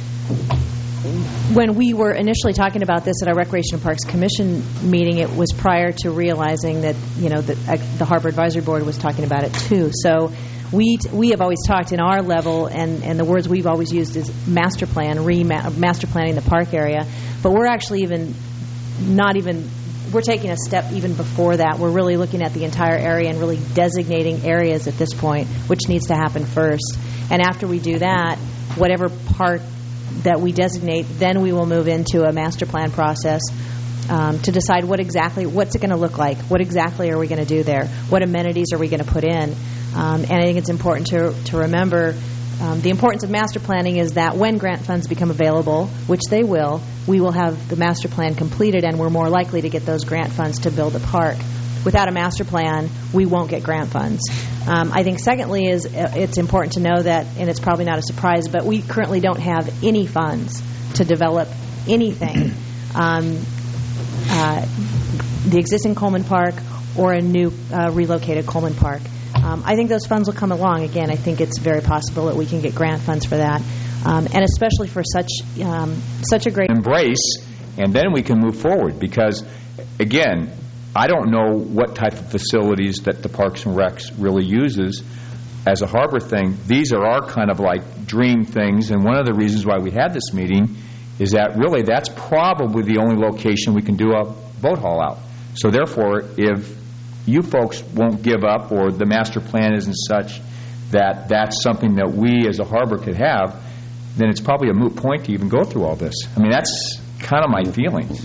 when we were initially talking about this at our Recreation and Parks Commission meeting, it was prior to realizing that, you know, that uh, the Harbor Advisory Board was talking about it too. So we t- we have always talked in our level, and, and the words we've always used is master plan, re-master planning the park area. But we're actually even not even... We're taking a step even before that. We're really looking at the entire area and really designating areas at this point, which needs to happen first. And after we do that, whatever part that we designate, then we will move into a master plan process um, to decide what exactly, what's it going to look like? What exactly are we going to do there? What amenities are we going to put in? Um, and I think it's important to, to remember Um, the importance of master planning is that when grant funds become available, which they will, we will have the master plan completed, and we're more likely to get those grant funds to build a park. Without a master plan, we won't get grant funds. Um, I think secondly is it's important to know that, and it's probably not a surprise, but we currently don't have any funds to develop anything. Um, uh, the existing Coleman Park or a new uh, relocated Coleman Park. Um, I think those funds will come along. Again, I think it's very possible that we can get grant funds for that, um, and especially for such um, such a great embrace, and then we can move forward. Because, again, I don't know what type of facilities that the Parks and Recs really uses as a harbor thing. These are our kind of like dream things, and one of the reasons why we had this meeting is that really that's probably the only location we can do a boat haul out. So therefore, if you folks won't give up, or the master plan isn't such that that's something that we as a harbor could have, then it's probably a moot point to even go through all this. I mean, that's kind of my feelings.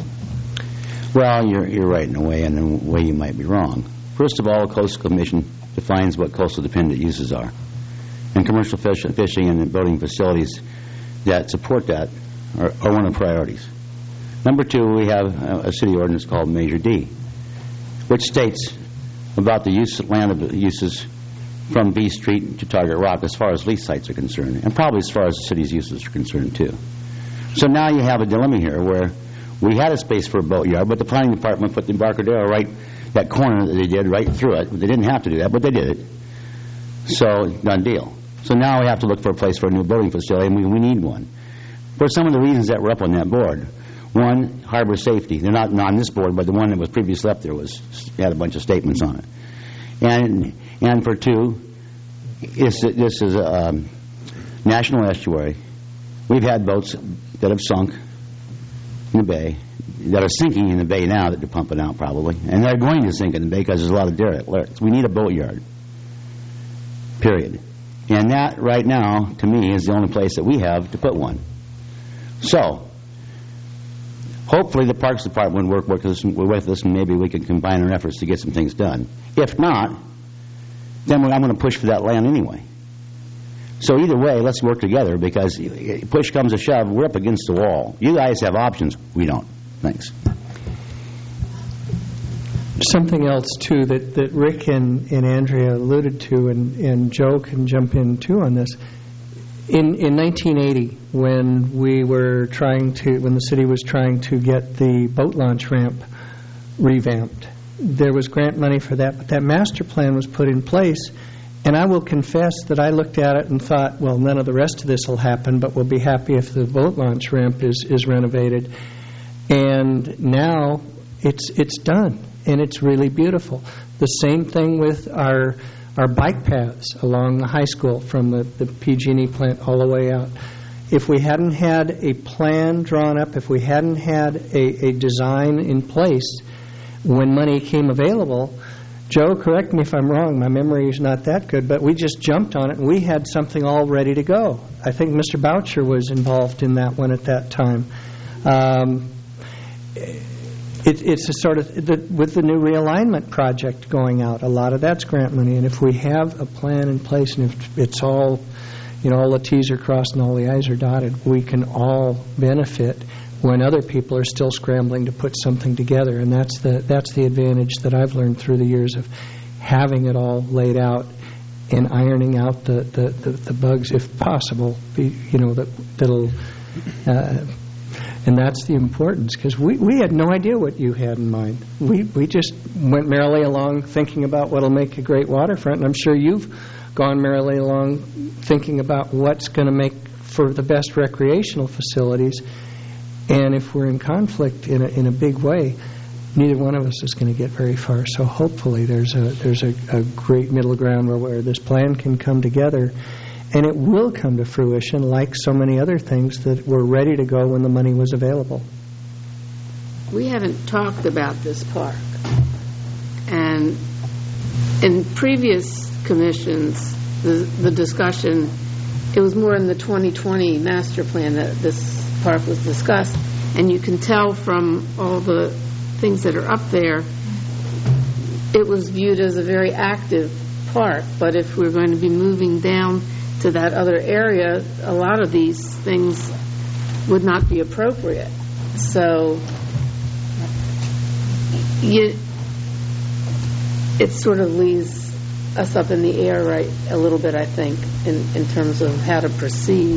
Well, you're you're right in a way, and in a way you might be wrong. First of all, the Coastal Commission defines what coastal dependent uses are. And commercial fish, fishing and boating facilities that support that are, are one of the priorities. Number two, we have a, a city ordinance called Measure D, which states about the use of land of uses from B Street to Target Rock as far as lease sites are concerned, and probably as far as the city's uses are concerned too. So now you have a dilemma here where we had a space for a boatyard, but the planning department put the Embarcadero right, that corner that they did right through it. They didn't have to do that, but they did it. So, done deal. So now we have to look for a place for a new boating facility, and we, we need one. For some of the reasons that were up on that board, One, harbor safety. They're not on this board, but the one that was previously up there was had a bunch of statements on it. And and for two, it's, this is a um, national estuary. We've had boats that have sunk in the bay, that are sinking in the bay now that they're pumping out probably, and they're going to sink in the bay because there's a lot of derelicts. We need a boatyard, period. And that right now, to me, is the only place that we have to put one. So, hopefully the Parks Department would work with us, with us and maybe we can combine our efforts to get some things done. If not, then I'm going to push for that land anyway. So either way, let's work together, because push comes to shove, we're up against the wall. You guys have options. We don't. Thanks. Something else, too, that, that Rick and, and Andrea alluded to, and, and Joe can jump in, too, on this. In, in nineteen eighty, when we were trying to, when the city was trying to get the boat launch ramp revamped, there was grant money for that, but that master plan was put in place. And I will confess that I looked at it and thought, well, none of the rest of this will happen, but we'll be happy if the boat launch ramp is, is renovated. And now it's it's done, and it's really beautiful. The same thing with our our bike paths along the high school from the, the P G and E plant all the way out. If we hadn't had a plan drawn up, if we hadn't had a, a design in place when money came available, Joe, correct me if I'm wrong, my memory is not that good, but we just jumped on it and we had something all ready to go. I think Mister Boucher was involved in that one at that time. Um, it, it's a sort of, the, with the new realignment project going out, a lot of that's grant money, and if we have a plan in place and if it's all, you know, all the T's are crossed and all the I's are dotted, we can all benefit when other people are still scrambling to put something together. And that's the that's the advantage that I've learned through the years of having it all laid out and ironing out the, the, the, the bugs, if possible, be, you know, that, that'll... Uh, and that's the importance, because we, we had no idea what you had in mind. We, we just went merrily along thinking about what will make a great waterfront, and I'm sure you've gone merrily along thinking about what's going to make for the best recreational facilities. And if we're in conflict in a, in a big way, neither one of us is going to get very far. So hopefully there's a there's a, a great middle ground where, where this plan can come together, and it will come to fruition like so many other things that were ready to go when the money was available. We haven't talked about this park. And in previous commissions, the, the discussion, it was more in the twenty twenty master plan that this park was discussed, and you can tell from all the things that are up there, it was viewed as a very active park. But if we're going to be moving down to that other area, a lot of these things would not be appropriate. So you, it sort of leaves us up in the air right a little bit, I think, in, in terms of how to proceed.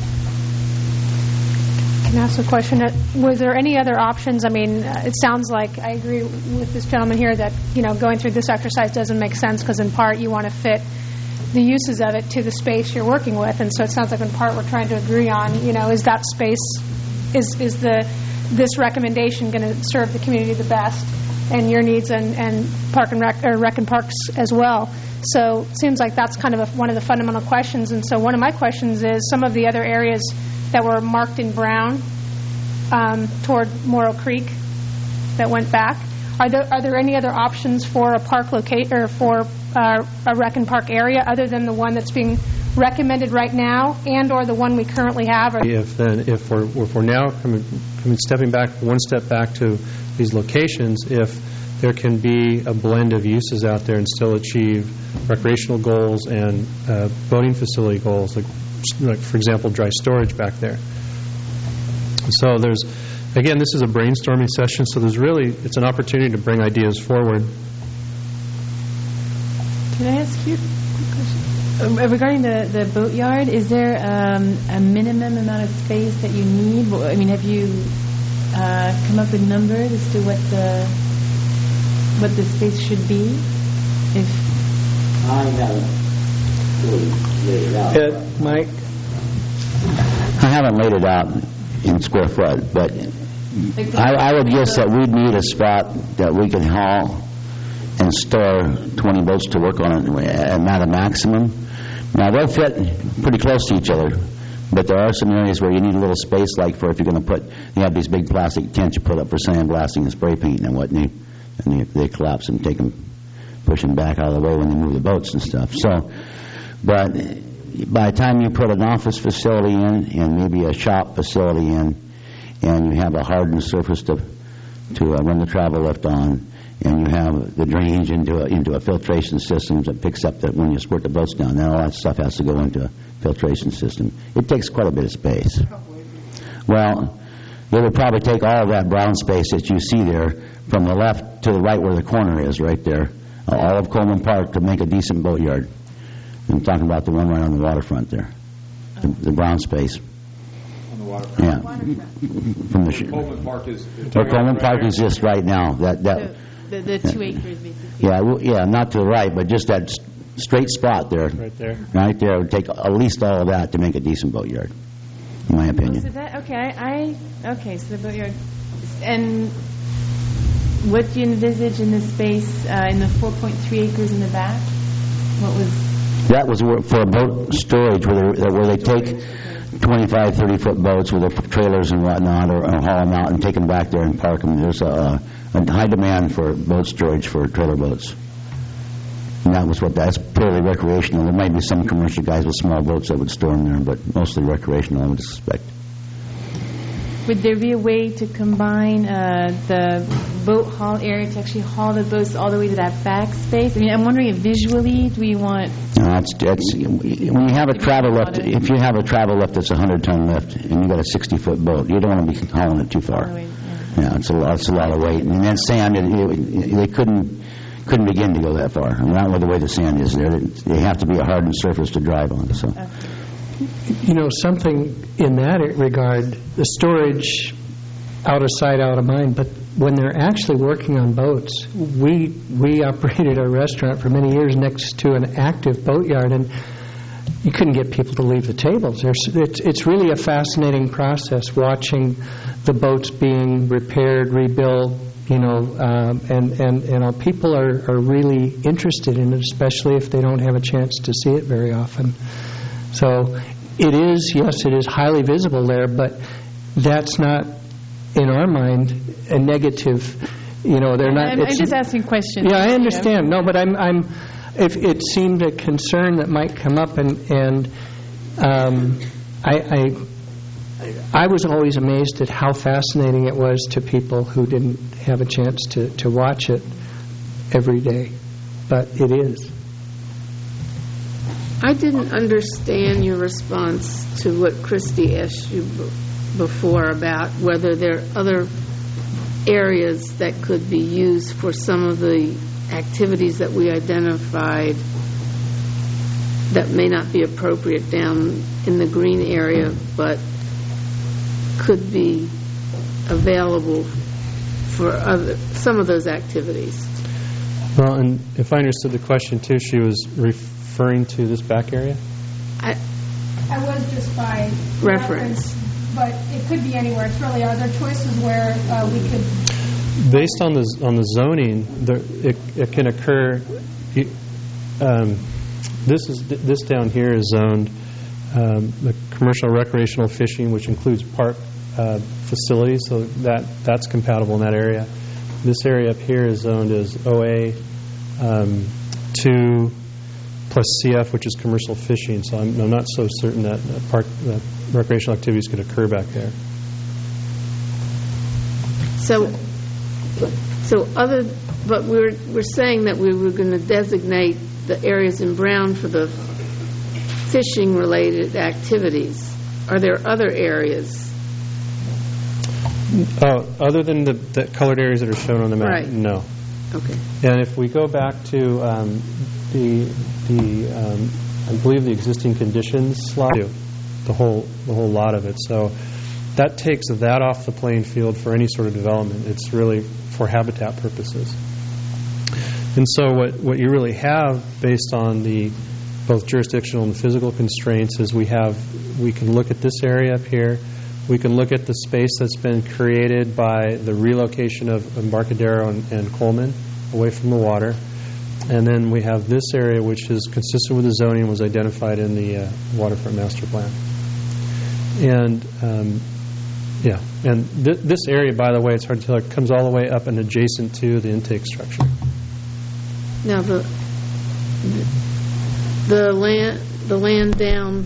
Can I ask a question? Was there any other options? I mean, uh, it sounds like I agree with this gentleman here that, you know, going through this exercise doesn't make sense because in part you want to fit the uses of it to the space you're working with, and so it sounds like in part we're trying to agree on, you know, is that space, is is the this recommendation going to serve the community the best and your needs and, and Park and Rec, or Rec and Parks as well? So it seems like that's kind of a, one of the fundamental questions, and so one of my questions is some of the other areas that were marked in brown um, toward Morrow Creek that went back. Are there are there any other options for a park locate or for uh, a Rec and Park area other than the one that's being recommended right now, and or the one we currently have? If then if we're if we're now coming, coming stepping back one step back to these locations, if there can be a blend of uses out there and still achieve recreational goals and uh, boating facility goals, like. Like, for example, dry storage back there. So there's, again, this is a brainstorming session, so there's really, it's an opportunity to bring ideas forward. Can I ask you a question? Uh, regarding the, the boatyard, is there um, a minimum amount of space that you need? I mean, have you uh, come up with numbers as to what the what the space should be? If I haven't. Ed, Mike? I haven't laid it out in square foot, but I, I would guess that we'd need a spot that we can haul and store twenty boats to work on it at a maximum. Now, they'll fit pretty close to each other, but there are some areas where you need a little space, like for if you're going to put, you have these big plastic tents you put up for sandblasting and spray painting and whatnot, and they, they collapse and take them, push them back out of the way when they move the boats and stuff. So, but by the time you put an office facility in and maybe a shop facility in, and you have a hardened surface to to uh, run the travel lift on, and you have the drainage into a, into a filtration system that picks up that when you squirt the boats down, then all that stuff has to go into a filtration system. It takes quite a bit of space. Well, it would probably take all of that brown space that you see there from the left to the right where the corner is, right there, uh, all of Coleman Park to make a decent boatyard. I'm talking about the one right on the waterfront there, the, the brown space. On the waterfront? Yeah. From the Where Coleman Park is. Where Coleman Park exists right now. That that. The, the two acres, basically. Yeah, well, yeah, not to the right, but just that s- straight spot there. Right there. Right there would take at least all of that to make a decent boatyard, in my So opinion. that, okay, I, I, okay, so the boatyard, and what do you envisage in the space, uh, in the four point three acres in the back? What was? That was where- for a boat storage where they, where they take twenty-five, thirty-foot boats with their trailers and whatnot, or, or haul them out and take them back there and park them. There's a, a high demand for boat storage for trailer boats. And that was what, that's purely recreational. There might be some commercial guys with small boats that would store them there, but mostly recreational, I would suspect. Would there be a way to combine uh, the boat haul area to actually haul the boats all the way to that back space? I mean, I'm wondering if visually, do we want... No, that's, that's, when you have a travel lift, if you have a travel lift that's a hundred-ton lift, and you got a sixty-foot boat, you don't want to be hauling it too far. Yeah, it's a lot, it's a lot of weight. And then sand, it, it, they couldn't couldn't begin to go that far. I mean, not with the way the sand is there. They have to be a hardened surface to drive on, so... Okay. You know, something in that regard, the storage out of sight, out of mind, but when they're actually working on boats, we we operated a restaurant for many years next to an active boatyard, and you couldn't get people to leave the tables. There's, it's, it's really a fascinating process, watching the boats being repaired, rebuilt, you know, um, and, and, you know, people are, are really interested in it, especially if they don't have a chance to see it very often. So it is, yes, it is highly visible there, but that's not, in our mind, a negative. You know, they're not. I'm, I'm just asking questions. Yeah, I understand. No, but I'm. I'm. If it seemed a concern that might come up, and and um, I, I I was always amazed at how fascinating it was to people who didn't have a chance to to watch it every day, but it is. I didn't understand your response to what Christy asked you b- before about whether there are other areas that could be used for some of the activities that we identified that may not be appropriate down in the green area, but could be available for other, some of those activities. Well, and if I understood the question, too, she was referring to this back area? I, I was just by reference. But it could be anywhere. It's really, are there choices where uh, we could... Based on the on the zoning, there, it, it can occur. Um, this is this down here is zoned um, the commercial recreational fishing, which includes park uh, facilities, so that that's compatible in that area. This area up here is zoned as O A um, two plus C F, which is commercial fishing. So I'm, I'm not so certain that uh, park uh, recreational activities could occur back there. So, so other, but we're we're saying that we were going to designate the areas in brown for the fishing-related activities. Are there other areas? Oh, other than the, the colored areas that are shown on the map, Right. no. Okay. And if we go back to um, the the um, I believe the existing conditions slide, the whole the whole lot of it. So that takes that off the playing field for any sort of development. It's really for habitat purposes. And so what what you really have, based on the both jurisdictional and physical constraints, is we have we can look at this area up here. We can look at the space that's been created by the relocation of Embarcadero and, and Coleman away from the water. And then we have this area, which is consistent with the zoning, was identified in the uh, waterfront master plan. And, um, yeah, and th- this area, by the way, it's hard to tell, it comes all the way up and adjacent to the intake structure. Now, the, the land, the land down,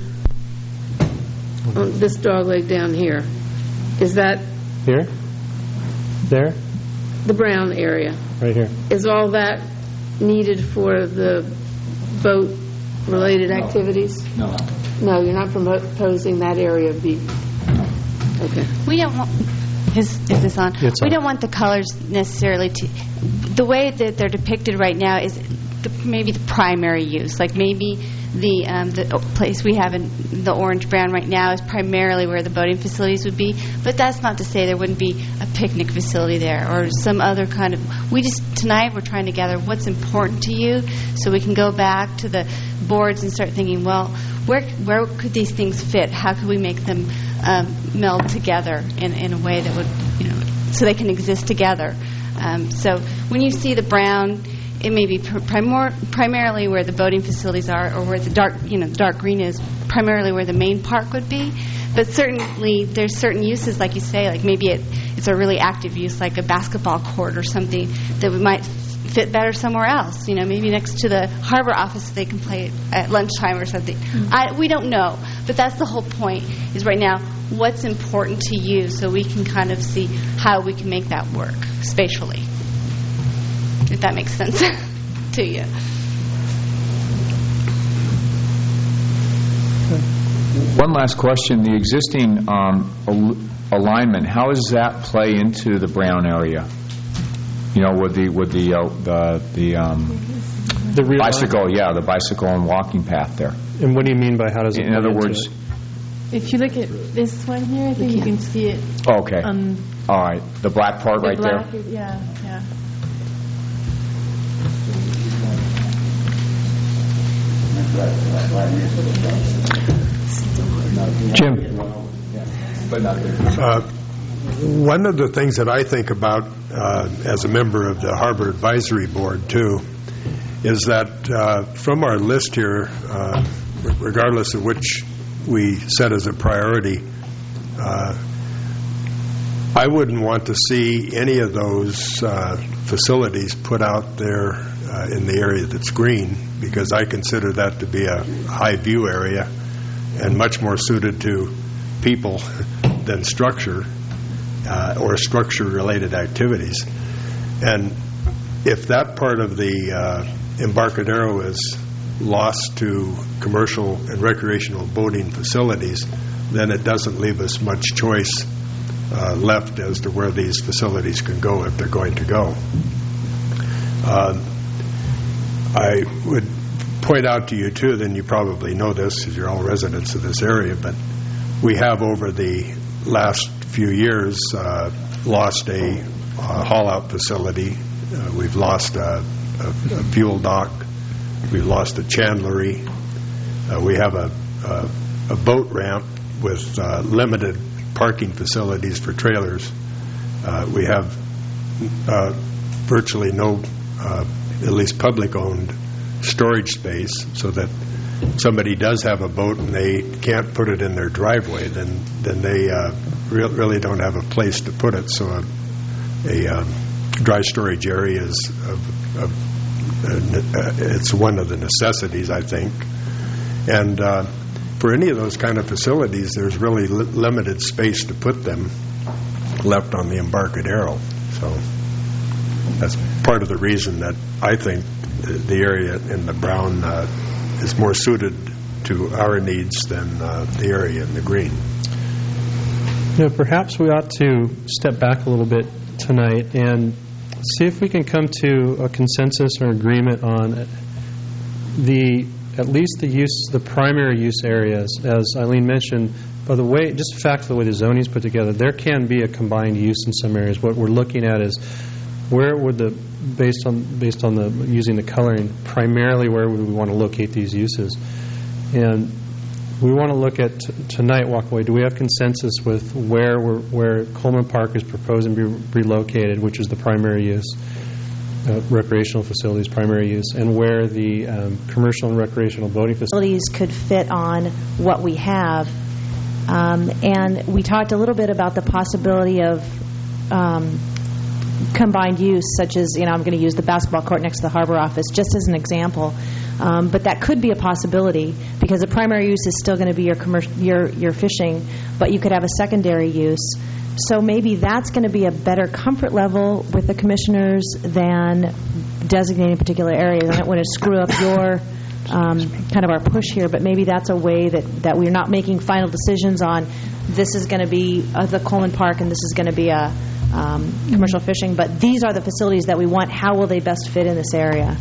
on this dogleg down here, is that Here? There? the brown area? Right here. Is all that needed for the boat-related activities? No. No, you're not proposing that area of be. Okay. We don't want. Is, is this on? It's we on. don't want the colors necessarily to. The way that they're depicted right now is the, maybe the primary use. Like maybe the um, the place we have in the orange brown right now is primarily where the boating facilities would be. But that's not to say there wouldn't be a picnic facility there or some other kind of. We just tonight we're trying to gather what's important to you, so we can go back to the boards and start thinking, well, where where could these things fit? How could we make them um, meld together in in a way that would, you know, so they can exist together. Um, so when you see the brown, it may be pr- primor- primarily where the boating facilities are, or where the dark, you know, the dark green is primarily where the main park would be. But certainly, there's certain uses, like you say, like maybe it, it's a really active use, like a basketball court or something that we might fit better somewhere else. You know, maybe next to the harbor office, they can play at lunchtime or something. Mm-hmm. I, we don't know, but that's the whole point. Is right now, what's important to you, so we can kind of see how we can make that work spatially. If that makes sense to you. One last question. The existing um, al- alignment, how does that play into the brown area? You know, with the with the uh, the the, um, the bicycle, yeah, the bicycle and walking path there. And what do you mean by how does it In play other into words, it? If you look at this one here, I think you can see it. okay, On all right, the black part the right black there. is- yeah, yeah. Jim. But not there. Uh, one of the things that I think about uh, as a member of the Harbor Advisory Board, too, is that uh, from our list here, uh, regardless of which we set as a priority, uh, I wouldn't want to see any of those uh, facilities put out there uh, in the area that's green, because I consider that to be a high view area and much more suited to people than structure uh, or structure-related activities. And if that part of the uh, Embarcadero is lost to commercial and recreational boating facilities, then it doesn't leave us much choice uh, left as to where these facilities can go if they're going to go. Uh, I would point out to you, too, then you probably know this because you're all residents of this area, but we have over the last few years uh, lost a uh, haul-out facility. Uh, we've lost a, a, a fuel dock. We've lost a chandlery. Uh, we have a, a, a boat ramp with uh, limited parking facilities for trailers. Uh, we have uh, virtually no, uh, at least public-owned, storage space, so that somebody does have a boat and they can't put it in their driveway, then then they uh, re- really don't have a place to put it. So a, a uh, dry storage area is of, of, uh, it's one of the necessities, I think. And uh, for any of those kind of facilities, there's really li- limited space to put them left on the Embarcadero. So that's part of the reason that I think the, the area in the brown uh, is more suited to our needs than uh, the area in the green. You know, perhaps we ought to step back a little bit tonight and see if we can come to a consensus or agreement on the at least the use, the primary use areas. As Eileen mentioned, by the way, just the fact of the way the zoning is put together, there can be a combined use in some areas. What we're looking at is where would the, based on based on the using the coloring, primarily where would we want to locate these uses? And we want to look at, t- tonight, Walkaway, do we have consensus with where we're, where Coleman Park is proposing to be relocated, which is the primary use, uh, recreational facilities, primary use, and where the um, commercial and recreational boating facilities facilities could fit on what we have. Um, and we talked a little bit about the possibility of um, combined use, such as, you know, I'm going to use the basketball court next to the harbor office, just as an example. Um, but that could be a possibility, because the primary use is still going to be your, commer- your, your fishing, but you could have a secondary use. So maybe that's going to be a better comfort level with the commissioners than designating a particular area. I don't want to screw up your um, kind of our push here, but maybe that's a way that, that we're not making final decisions on this is going to be uh, the Coleman Park and this is going to be a um, commercial fishing, but these are the facilities that we want. How will they best fit in this area?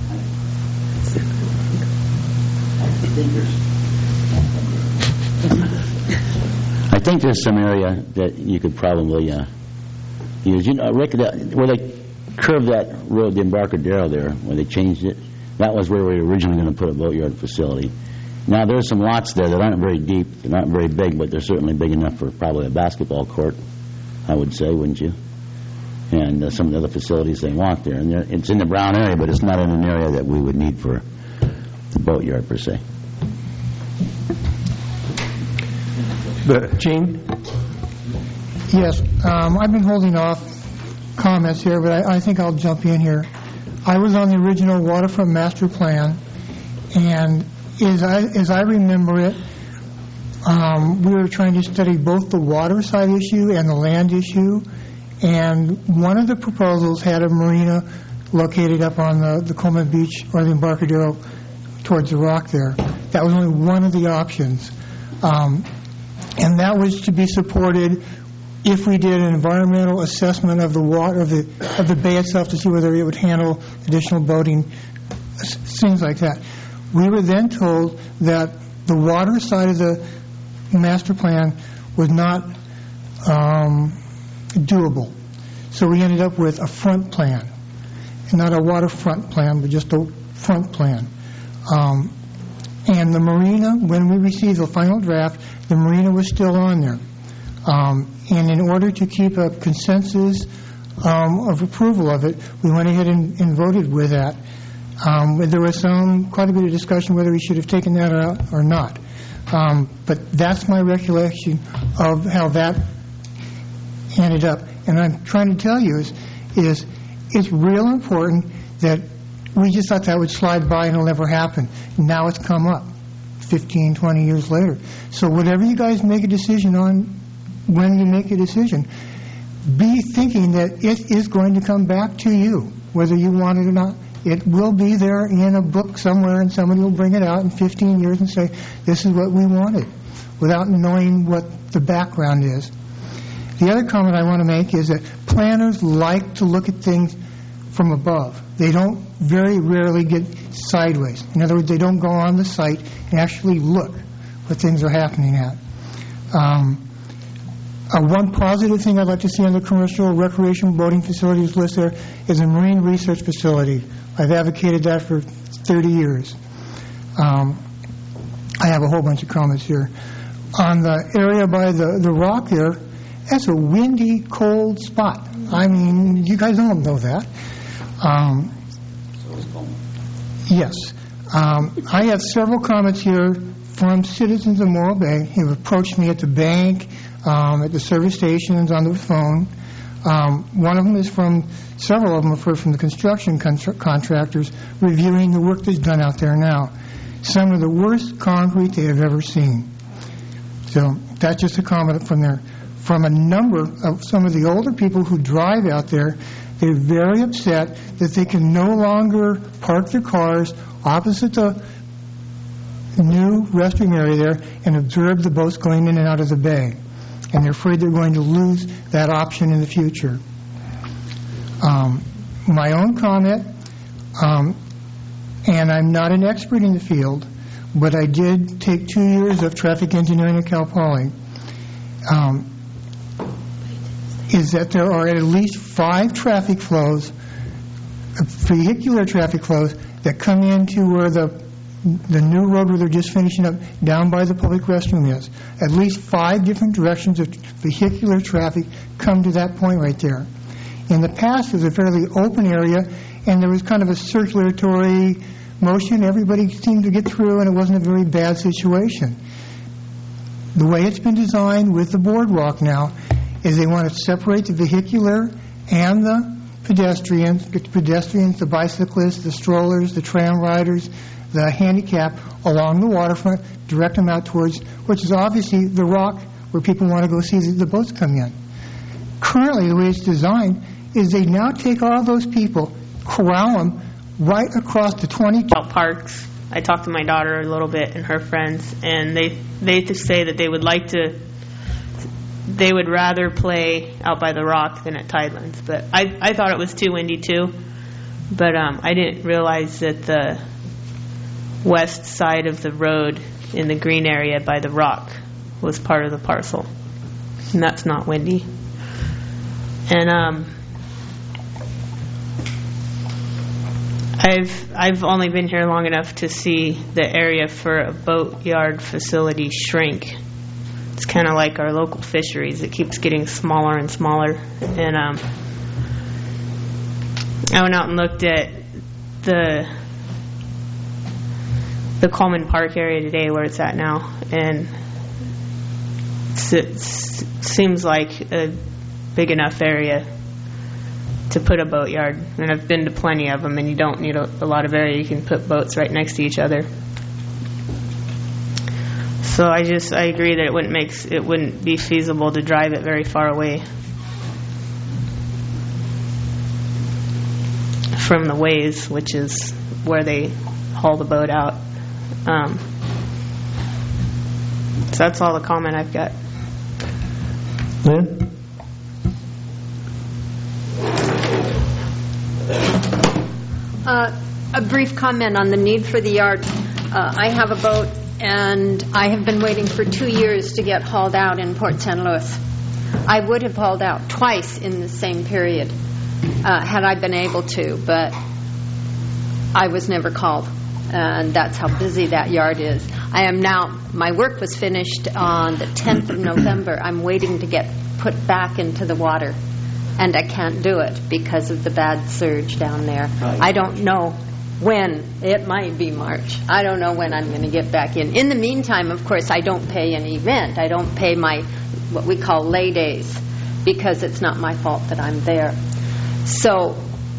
I think there's some area that you could probably uh, use. You know, Rick, that, where they curved that road, the Embarcadero there, where they changed it, that was where we were originally going to put a boatyard facility. Now, there's some lots there that aren't very deep, they're not very big, but they're certainly big enough for probably a basketball court, I would say, wouldn't you? And uh, some of the other facilities they want there. And it's in the Brown area, but it's not in an area that we would need for the boatyard, per se. But Gene? Yes, um, I've been holding off comments here, but I, I think I'll jump in here. I was on the original waterfront master plan, and as I, as I remember it, um, we were trying to study both the water side issue and the land issue, and one of the proposals had a marina located up on the, the Coleman Beach or the Embarcadero towards the rock there. That was only one of the options. Um, and that was to be supported if we did an environmental assessment of the water, of the, of the bay itself, to see whether it would handle additional boating, things like that. We were then told that the water side of the master plan was not um, doable. So we ended up with a front plan, not a waterfront plan, but just a front plan. Um, and the marina, when we received the final draft, the marina was still on there. Um, and in order to keep a consensus um, of approval of it, we went ahead and, and voted with that. Um, there was some quite a bit of discussion whether we should have taken that out or not. Um, but that's my recollection of how that ended up. And I'm trying to tell you is, is it's real important that we just thought that would slide by and it'll never happen. Now it's come up fifteen, twenty years later. So whatever you guys make a decision on, when you make a decision, be thinking that it is going to come back to you, whether you want it or not. It will be there in a book somewhere, and somebody will bring it out in fifteen years and say, this is what we wanted, without knowing what the background is. The other comment I want to make is that planners like to look at things from above. They don't very rarely get sideways. In other words, they don't go on the site and actually look what things are happening at. Um, uh, one positive thing I'd like to see on the commercial recreation boating facilities list there is a marine research facility. I've advocated that for thirty years. Um, I have a whole bunch of comments here. On the area by the, the rock there, that's a windy, cold spot. I mean, you guys don't know that. Um, yes. Um, I have several comments here from citizens of Morro Bay who have approached me at the bank, um, at the service stations, on the phone. Um, one of them is from, several of them are from the construction contra- contractors reviewing the work that's done out there now. Some of the worst concrete they have ever seen. So that's just a comment from there. From a number of some of the older people who drive out there, they're very upset that they can no longer park their cars opposite the new restroom area there and observe the boats going in and out of the bay. And they're afraid they're going to lose that option in the future. Um, my own comment, um, and I'm not an expert in the field, but I did take two years of traffic engineering at Cal Poly, um, is that there are at least five traffic flows, vehicular traffic flows, that come into where the the new road where they're just finishing up, down by the public restroom is. At least five different directions of vehicular traffic come to that point right there. In the past, it was a fairly open area, and there was kind of a circulatory motion. Everybody seemed to get through, and it wasn't a very bad situation. The way it's been designed with the boardwalk now is they want to separate the vehicular and the pedestrians, the pedestrians, the bicyclists, the strollers, the tram riders, the handicap along the waterfront, direct them out towards, which is obviously the rock where people want to go see the, the boats come in. Currently, the way it's designed is they now take all those people, corral them right across the twenty parks. I talked to my daughter a little bit and her friends, and they they just say that they would like to, they would rather play out by the rock than at Tidelands. But I I thought it was too windy too, but um, I didn't realize that the west side of the road in the green area by the rock was part of the parcel, and that's not windy. And um, I've I've only been here long enough to see the area for a boatyard facility shrink. It's kind of like our local fisheries; it keeps getting smaller and smaller. And um, I went out and looked at the the Coleman Park area today, where it's at now, and it seems like a big enough area to put a boatyard. And I've been to plenty of them, and you don't need a, a lot of area. You can put boats right next to each other. So I just I agree that it wouldn't make it wouldn't be feasible to drive it very far away from the ways, which is where they haul the boat out. Um, so that's all the comment I've got. Lynn? Uh, a brief comment on the need for the yard. Uh, I have a boat, and I have been waiting for two years to get hauled out in Port Saint Louis. I would have hauled out twice in the same period uh, had I been able to, but I was never called, and that's how busy that yard is. I am now, my work was finished on the tenth of November. I'm waiting to get put back into the water, and I can't do it because of the bad surge down there. I don't know when. It might be March. I don't know when I'm going to get back in. In the meantime, of course, I don't pay any rent. I don't pay my, what we call lay days, because it's not my fault that I'm there. So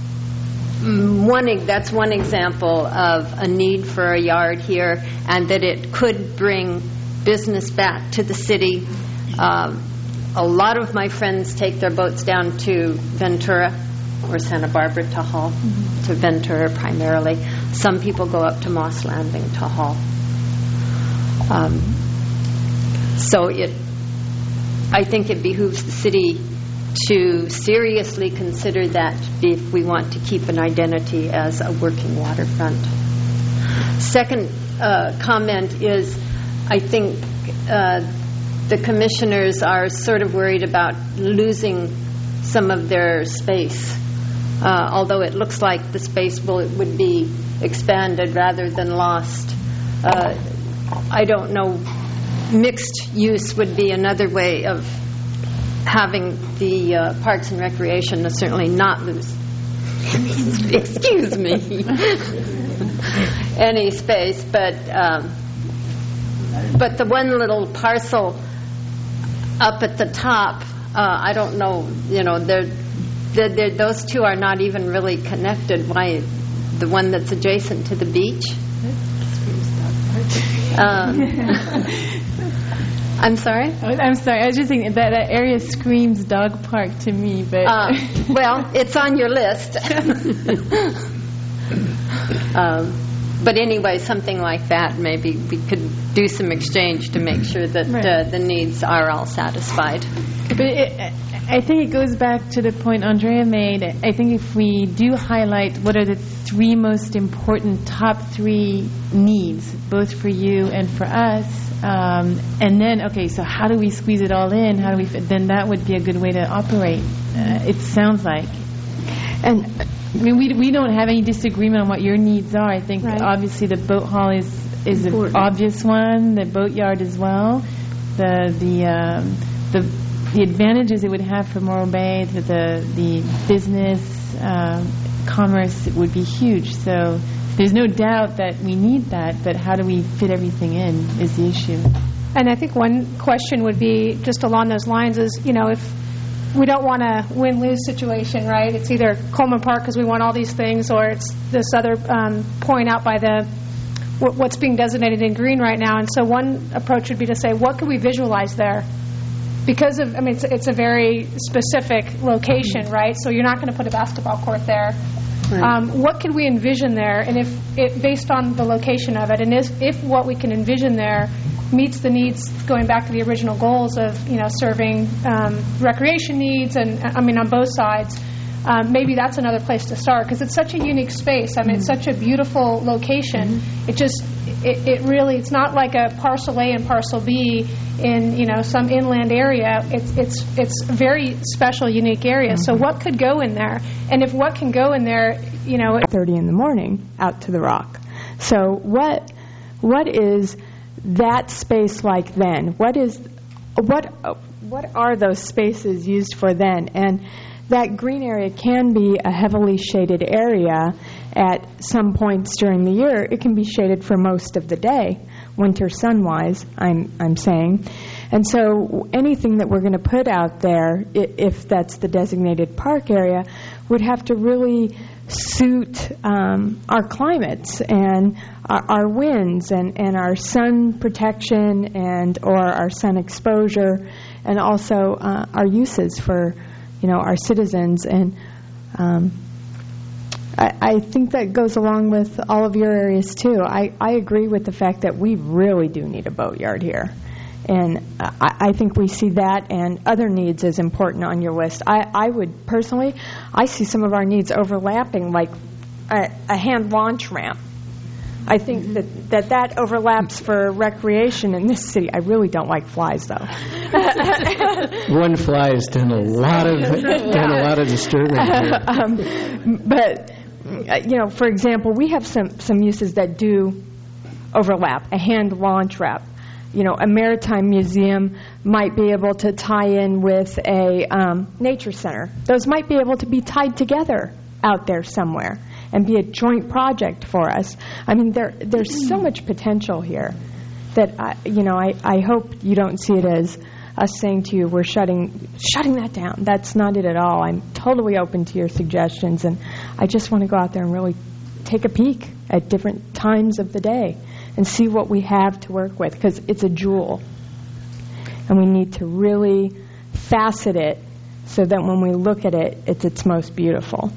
one that's one example of a need for a yard here, and that it could bring business back to the city. Um, a lot of my friends take their boats down to Ventura or Santa Barbara to haul, mm-hmm. to Ventura primarily. Some people go up to Moss Landing to haul. Um, so it, I think it behooves the city to seriously consider that if we want to keep an identity as a working waterfront. Second uh, comment is, I think uh, the commissioners are sort of worried about losing some of their space, uh, although it looks like the space will, would be expanded rather than lost. Uh, I don't know. Mixed use would be another way of having the uh, Parks and Recreation certainly not lose, excuse me, any space, but um, but the one little parcel up at the top, uh, I don't know, you know, they're, they're, they're, those two are not even really connected. Why, the one that's adjacent to the beach? Um, I'm sorry? I'm sorry. I was just thinking that, that area screams dog park to me, but... Uh, well, it's on your list. um, but anyway, something like that, maybe we could do some exchange to make sure that right. uh, the needs are all satisfied. But it, I think it goes back to the point Andrea made. I think if we do highlight what are the three most important top three needs, both for you and for us, Um, and then, okay, so how do we squeeze it all in? How do we fit? Then that would be a good way to operate. Uh, it sounds like. And I mean, we we don't have any disagreement on what your needs are. I think Right. obviously the boat hall is is an Important. obvious one. The boat yard as well. The the um, the the advantages it would have for Morro Bay, to the the business um, commerce, it would be huge. So there's no doubt that we need that. But how do we fit everything in is the issue. And I think one question would be, just along those lines, is, you know, if we don't want a win-lose situation, right? It's either Coleman Park because we want all these things, or it's this other um, point out by the wh- what's being designated in green right now. And so one approach would be to say, what can we visualize there? Because of, I mean, it's, it's a very specific location, right? So you're not going to put a basketball court there. Right. Um, what can we envision there? And if it, based on the location of it, and if, if what we can envision there meets the needs, going back to the original goals of, you know, serving um, recreation needs, and I mean on both sides, um, maybe that's another place to start, because it's such a unique space. I mean, it's such a beautiful location. It just, it, it really, it's not like a parcel A and parcel B in, you know, some inland area. It's it's it's a very special, unique area. So what could go in there? And if what can go in there, you know, thirty in the morning out to the Rock. So what what is that space like then? What is what what are those spaces used for then? And that green area can be a heavily shaded area at some points during the year. It can be shaded for most of the day, winter sun-wise, I'm I'm saying. And so anything that we're going to put out there, i- if that's the designated park area, would have to really suit um, our climates and our, our winds and, and our sun protection and or our sun exposure, and also uh, our uses for, you know, our citizens. And um, I, I think that goes along with all of your areas too. I, I agree with the fact that we really do need a boatyard here. And I, I think we see that and other needs as important on your list. I, I would personally, I see some of our needs overlapping, like a, a hand launch ramp. I think that, that that overlaps for recreation in this city. I really don't like flies, though. One fly has done a lot of done a lot of disturbing here. um, but uh, you know, for example, we have some some uses that do overlap. A hand launch ramp. You know, a maritime museum might be able to tie in with a um, nature center. Those might be able to be tied together out there somewhere and be a joint project for us. I mean, there there's so much potential here that, I, you know, I, I hope you don't see it as us saying to you, we're shutting shutting that down. That's not it at all. I'm totally open to your suggestions, and I just want to go out there and really take a peek at different times of the day and see what we have to work with, because it's a jewel. And we need to really facet it so that when we look at it, it's its most beautiful.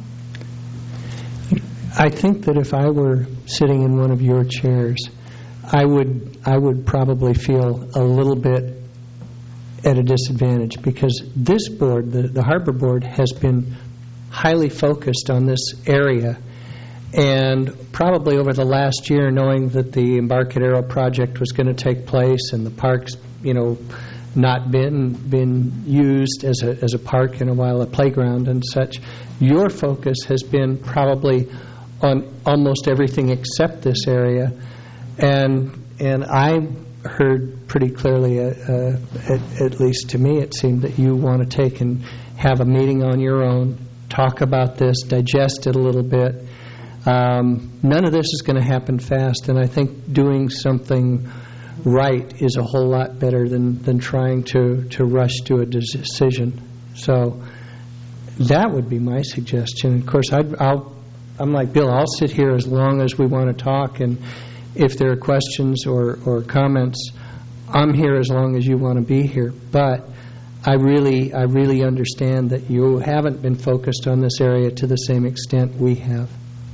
I think that if I were sitting in one of your chairs, I would I would probably feel a little bit at a disadvantage, because this board, the, the Harbor Board, has been highly focused on this area. And probably over the last year, knowing that the Embarcadero project was going to take place and the park's, you know, not been been used as a as a park in a while, a playground and such, your focus has been probably on almost everything except this area. And and I heard pretty clearly, uh, uh, at, at least to me, it seemed that you want to take and have a meeting on your own, talk about this, digest it a little bit. Um, none of this is going to happen fast, and I think doing something right is a whole lot better than, than trying to, to rush to a decision. So that would be my suggestion. Of course, I'd, I'll, I'm like Bill, I'll sit here as long as we want to talk, and if there are questions or, or comments, I'm here as long as you want to be here. But I really, I really understand that you haven't been focused on this area to the same extent we have.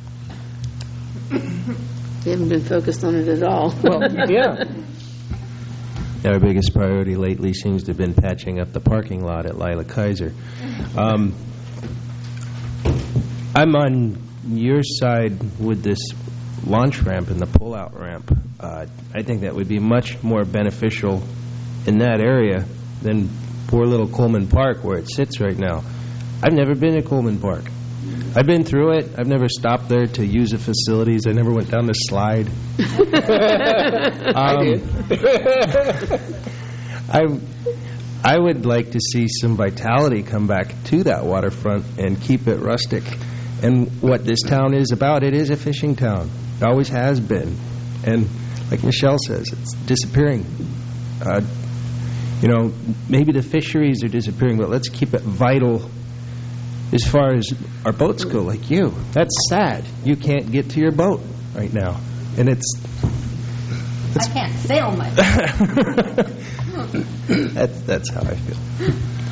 We haven't been focused on it at all. Well, yeah. Our biggest priority lately seems to have been patching up the parking lot at Lila Kaiser. Um, I'm on your side with this launch ramp and the pull-out ramp. Uh, I think that would be much more beneficial in that area than poor little Coleman Park where it sits right now. I've never been to Coleman Park. I've been through it. I've never stopped there to use the facilities. I never went down the slide. I did. I, I would like to see some vitality come back to that waterfront and keep it rustic. And what this town is about, it is a fishing town. It always has been. And like Michelle says, it's disappearing. Uh, you know, maybe the fisheries are disappearing, but let's keep it vital as far as our boats go, like you. That's sad. You can't get to your boat right now. And it's... I can't sail much. that's, that's how I feel.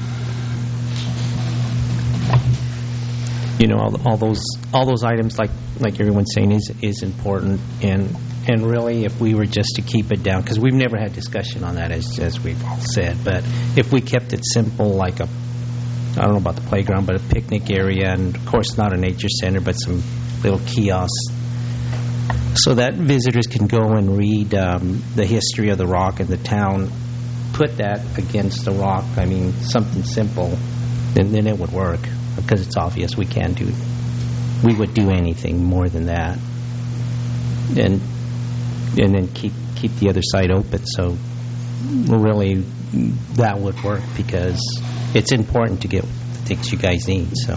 You know, all, all those all those items, like like everyone's saying, is is important. And and really, if we were just to keep it down, because we've never had discussion on that, as as we've all said, but if we kept it simple, like a, I don't know about the playground, but a picnic area, and of course not a nature center, but some little kiosks, so that visitors can go and read um, the history of the rock and the town, put that against the rock, I mean, something simple, then, then it would work, because it's obvious we can't do, we would do anything more than that. And and then keep keep the other side open, so really that would work, because it's important to get the things you guys need, so.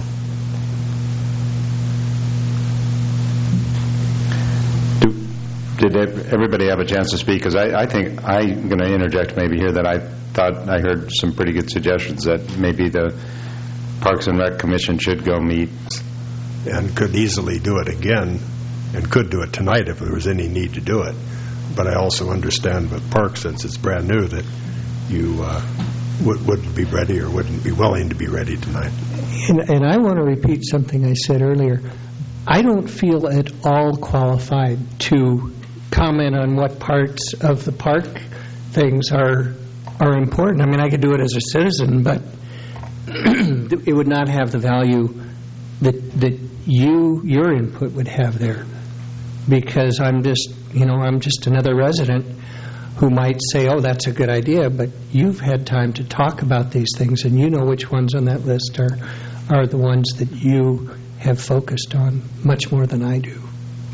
Did everybody have a chance to speak? Because I, I think I'm going to interject maybe here that I thought I heard some pretty good suggestions that maybe the Parks and Rec Commission should go meet. And could easily do it again, and could do it tonight if there was any need to do it. But I also understand with Parks, since it's brand new, that you uh, would, wouldn't be ready or wouldn't be willing to be ready tonight. And, and I want to repeat something I said earlier. I don't feel at all qualified to comment on what parts of the park things are are important. I mean, I could do it as a citizen, but it would not have the value that that you your input would have there, because I'm just you know I'm just another resident who might say, oh, that's a good idea, but you've had time to talk about these things, and you know which ones on that list are are the ones that you have focused on much more than I do.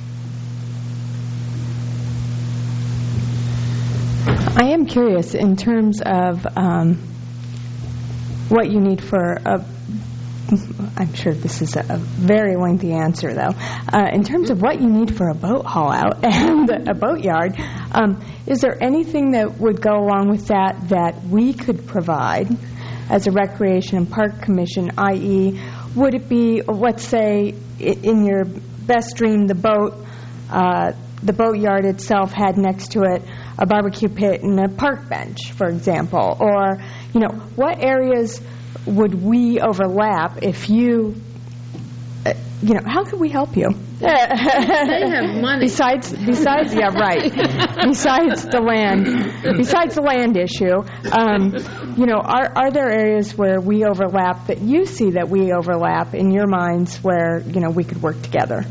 I am curious in terms of um, what you need for a, I'm sure this is a very lengthy answer, though. Uh, in terms of what you need for a boat haul out and a boat yard, um, is there anything that would go along with that that we could provide as a Recreation and Park Commission, that is, would it be, let's say, in your best dream, the boat, uh, the boat yard itself had next to it a barbecue pit and a park bench, for example, or, you know, what areas would we overlap if you, uh, you know, how could we help you? They have money. Besides, besides, yeah, right. Besides the land, besides the land issue, um, you know, are are there areas where we overlap that you see that we overlap in your minds where you know we could work together?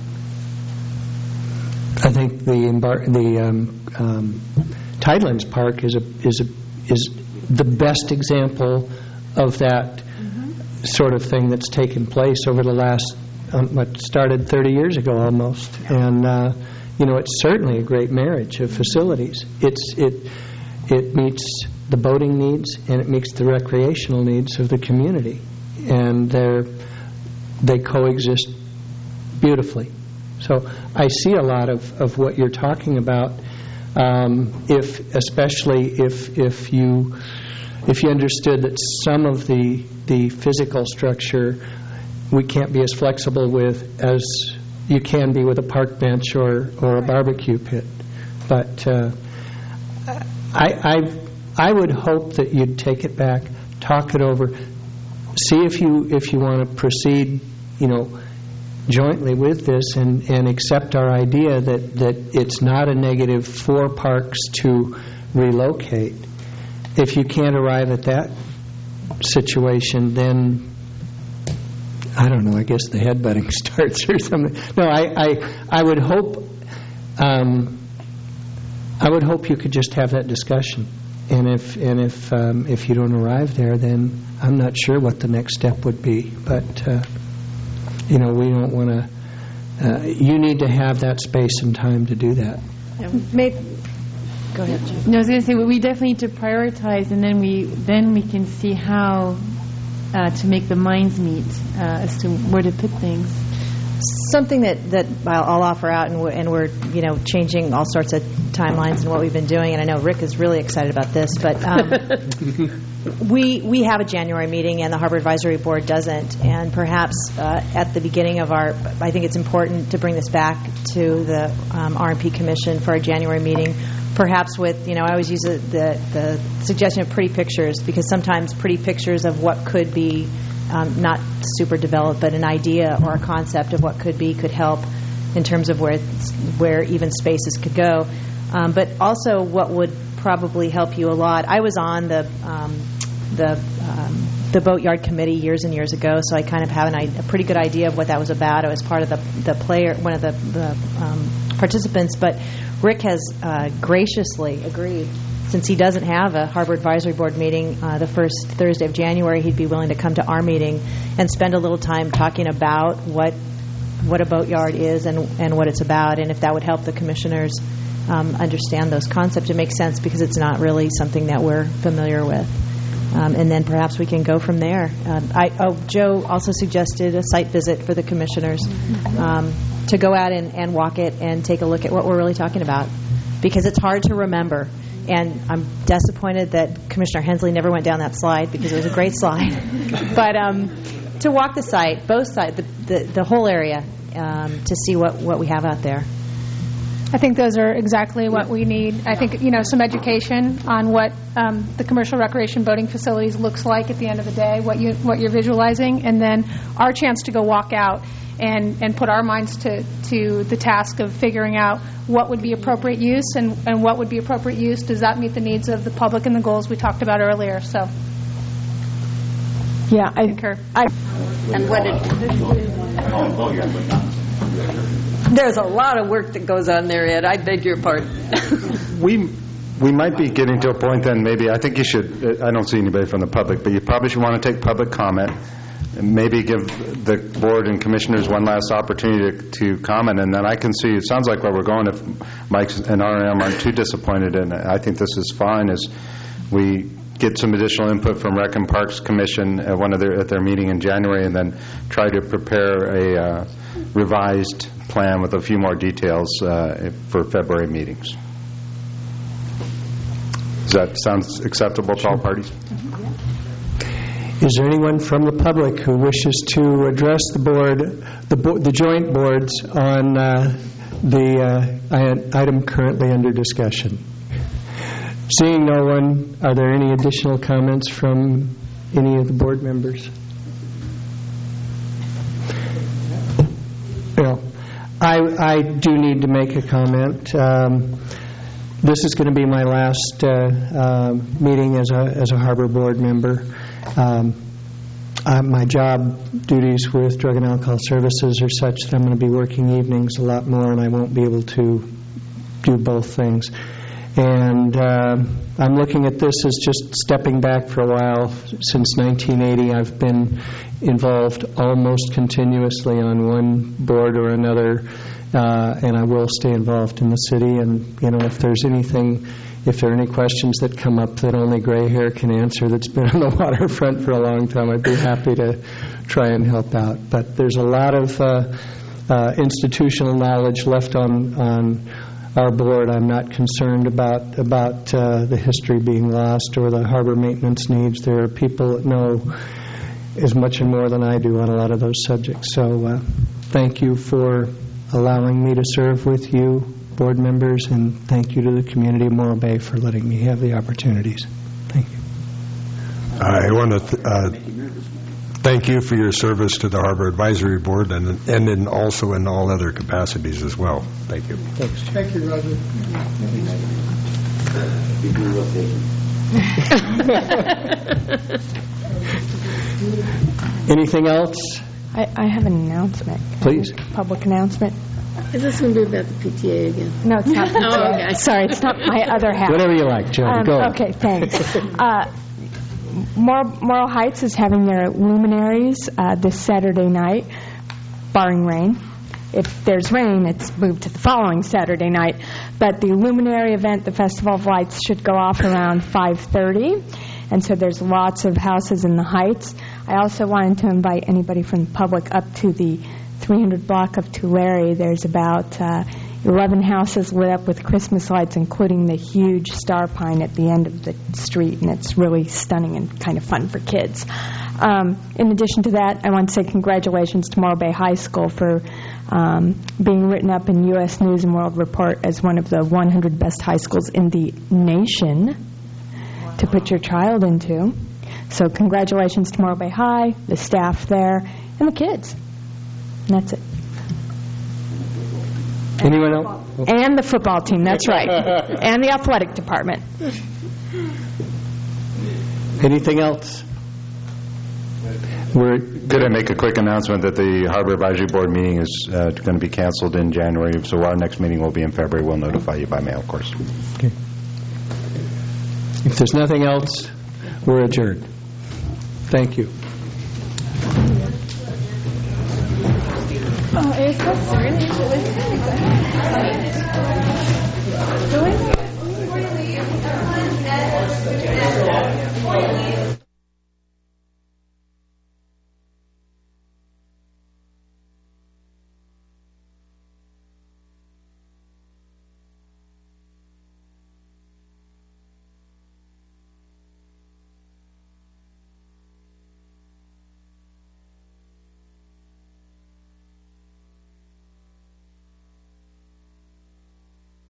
I think the embar- the um, um, Tidelands Park is a is a is the best example of that mm-hmm. sort of thing that's taken place over the last. Um, what started thirty years ago almost, and uh, you know it's certainly a great marriage of facilities. It's it it meets the boating needs and it meets the recreational needs of the community, and they they coexist beautifully. So I see a lot of, of what you're talking about. Um, if especially if if you if you understood that some of the the physical structure we can't be as flexible with as you can be with a park bench or, or a barbecue pit. But uh, I, I I would hope that you'd take it back, talk it over, see if you if you want to proceed, you know, jointly with this and, and accept our idea that, that it's not a negative for parks to relocate. If you can't arrive at that situation, then I don't know, I guess the headbutting starts or something. No, I, I, I would hope um, I would hope you could just have that discussion. And if and if um, if you don't arrive there, then I'm not sure what the next step would be. But uh, you know, we don't want to, uh, you need to have that space and time to do that. Maybe, go ahead, Jim. No, I was going to say, well, we definitely need to prioritize, and then we then we can see how uh, to make the minds meet uh, as to where to put things. Something that, that I'll, I'll offer out, and we're, and we're, you know, changing all sorts of timelines and what we've been doing, and I know Rick is really excited about this, but um, we we have a January meeting, and the Harbor Advisory Board doesn't, and perhaps uh, at the beginning of our, I think it's important to bring this back to the um, R and P Commission for our January meeting, perhaps with, you know, I always use the, the, the suggestion of pretty pictures, because sometimes pretty pictures of what could be Um, not super developed, but an idea or a concept of what could be could help in terms of where where even spaces could go. Um, but also what would probably help you a lot. I was on the um, the um, the Boatyard Committee years and years ago, so I kind of have an, a pretty good idea of what that was about. I was part of the the player, one of the, the um, participants. But Rick has uh, graciously agreed, since he doesn't have a Harbor Advisory Board meeting uh, the first Thursday of January, he'd be willing to come to our meeting and spend a little time talking about what what a boatyard is and, and what it's about, and if that would help the commissioners um, understand those concepts. It makes sense because it's not really something that we're familiar with. Um, and then perhaps we can go from there. Um, I, oh, Joe also suggested a site visit for the commissioners um, to go out and, and walk it and take a look at what we're really talking about, because it's hard to remember. And I'm disappointed that Commissioner Hensley never went down that slide, because it was a great slide. But um, to walk the site, both sides, the, the, the whole area, um, to see what, what we have out there. I think those are exactly what we need. I think, you know, some education on what um, the commercial recreation boating facilities looks like at the end of the day, what, you, what you're visualizing, and then our chance to go walk out and, and put our minds to, to the task of figuring out what would be appropriate use and, and what would be appropriate use. Does that meet the needs of the public and the goals we talked about earlier? So, yeah, I concur. I, and what it, There's a lot of work that goes on there, Ed. I beg your pardon. we we might be getting to a point then, maybe, I think you should, I don't see anybody from the public, but you probably should want to take public comment and maybe give the board and commissioners one last opportunity to, to comment, and then I can see, it sounds like where we're going, if Mike and R and M aren't too disappointed, and I think this is fine, is we get some additional input from Rec and Parks Commission at one of their, at their meeting in January, and then try to prepare a uh, revised plan with a few more details uh, for February meetings. Does that sound acceptable to all parties? Is there anyone from the public who wishes to address the board, the, bo the joint boards on uh, the uh, item currently under discussion? Seeing no one, are there any additional comments from any of the board members? Well, I, I do need to make a comment. Um, this is going to be my last uh, uh, meeting as a as a Harbor Board member. Um, uh, my job duties with Drug and Alcohol Services are such that I'm going to be working evenings a lot more, and I won't be able to do both things. And uh, I'm looking at this as just stepping back for a while. Since nineteen eighty, I've been involved almost continuously on one board or another, uh, and I will stay involved in the city. And, you know, if there's anything, if there are any questions that come up that only gray hair can answer that's been on the waterfront for a long time, I'd be happy to try and help out. But there's a lot of uh, uh, institutional knowledge left on on our board. I'm not concerned about about uh, the history being lost or the harbor maintenance needs. There are people that know as much and more than I do on a lot of those subjects. So uh, thank you for allowing me to serve with you, board members, and thank you to the community of Morro Bay for letting me have the opportunities. Thank you. I want to th uh, thank you for your service to the Harbor Advisory Board, and and in also in all other capacities as well. Thank you. Thanks. Thank you, Roger. Anything else? I, I have an announcement. Please. Public announcement. Is this going to be about the P T A again? No, it's not P T A. Oh, okay. Sorry, it's not my other half. Whatever you like, Joe. Um, Go. Okay, thanks. Uh, Morro, Morro Heights is having their luminaries uh, this Saturday night. barring rain. If there's rain, it's moved to the following Saturday night. But the luminary event, the Festival of Lights, should go off around five thirty, and so there's lots of houses in the Heights. I also wanted to invite anybody from the public up to the three hundred block of Tulare. There's about uh, eleven houses lit up with Christmas lights, including the huge star pine at the end of the street, and it's really stunning and kind of fun for kids. Um, in addition to that, I want to say congratulations to Morro Bay High School for um, being written up in U S News and World Report as one of the one hundred best high schools in the nation to put your child into. So congratulations to Morro Bay High, the staff there, and the kids. And that's it. Anyone else? And the football team, that's right. And the athletic department. Anything else? We're going to make a quick announcement that the Harbor Advisory Board meeting is uh, going to be canceled in January, so our next meeting will be in February. We'll notify you by mail, of course. Okay. If there's nothing else, we're adjourned. Thank you. Oh, es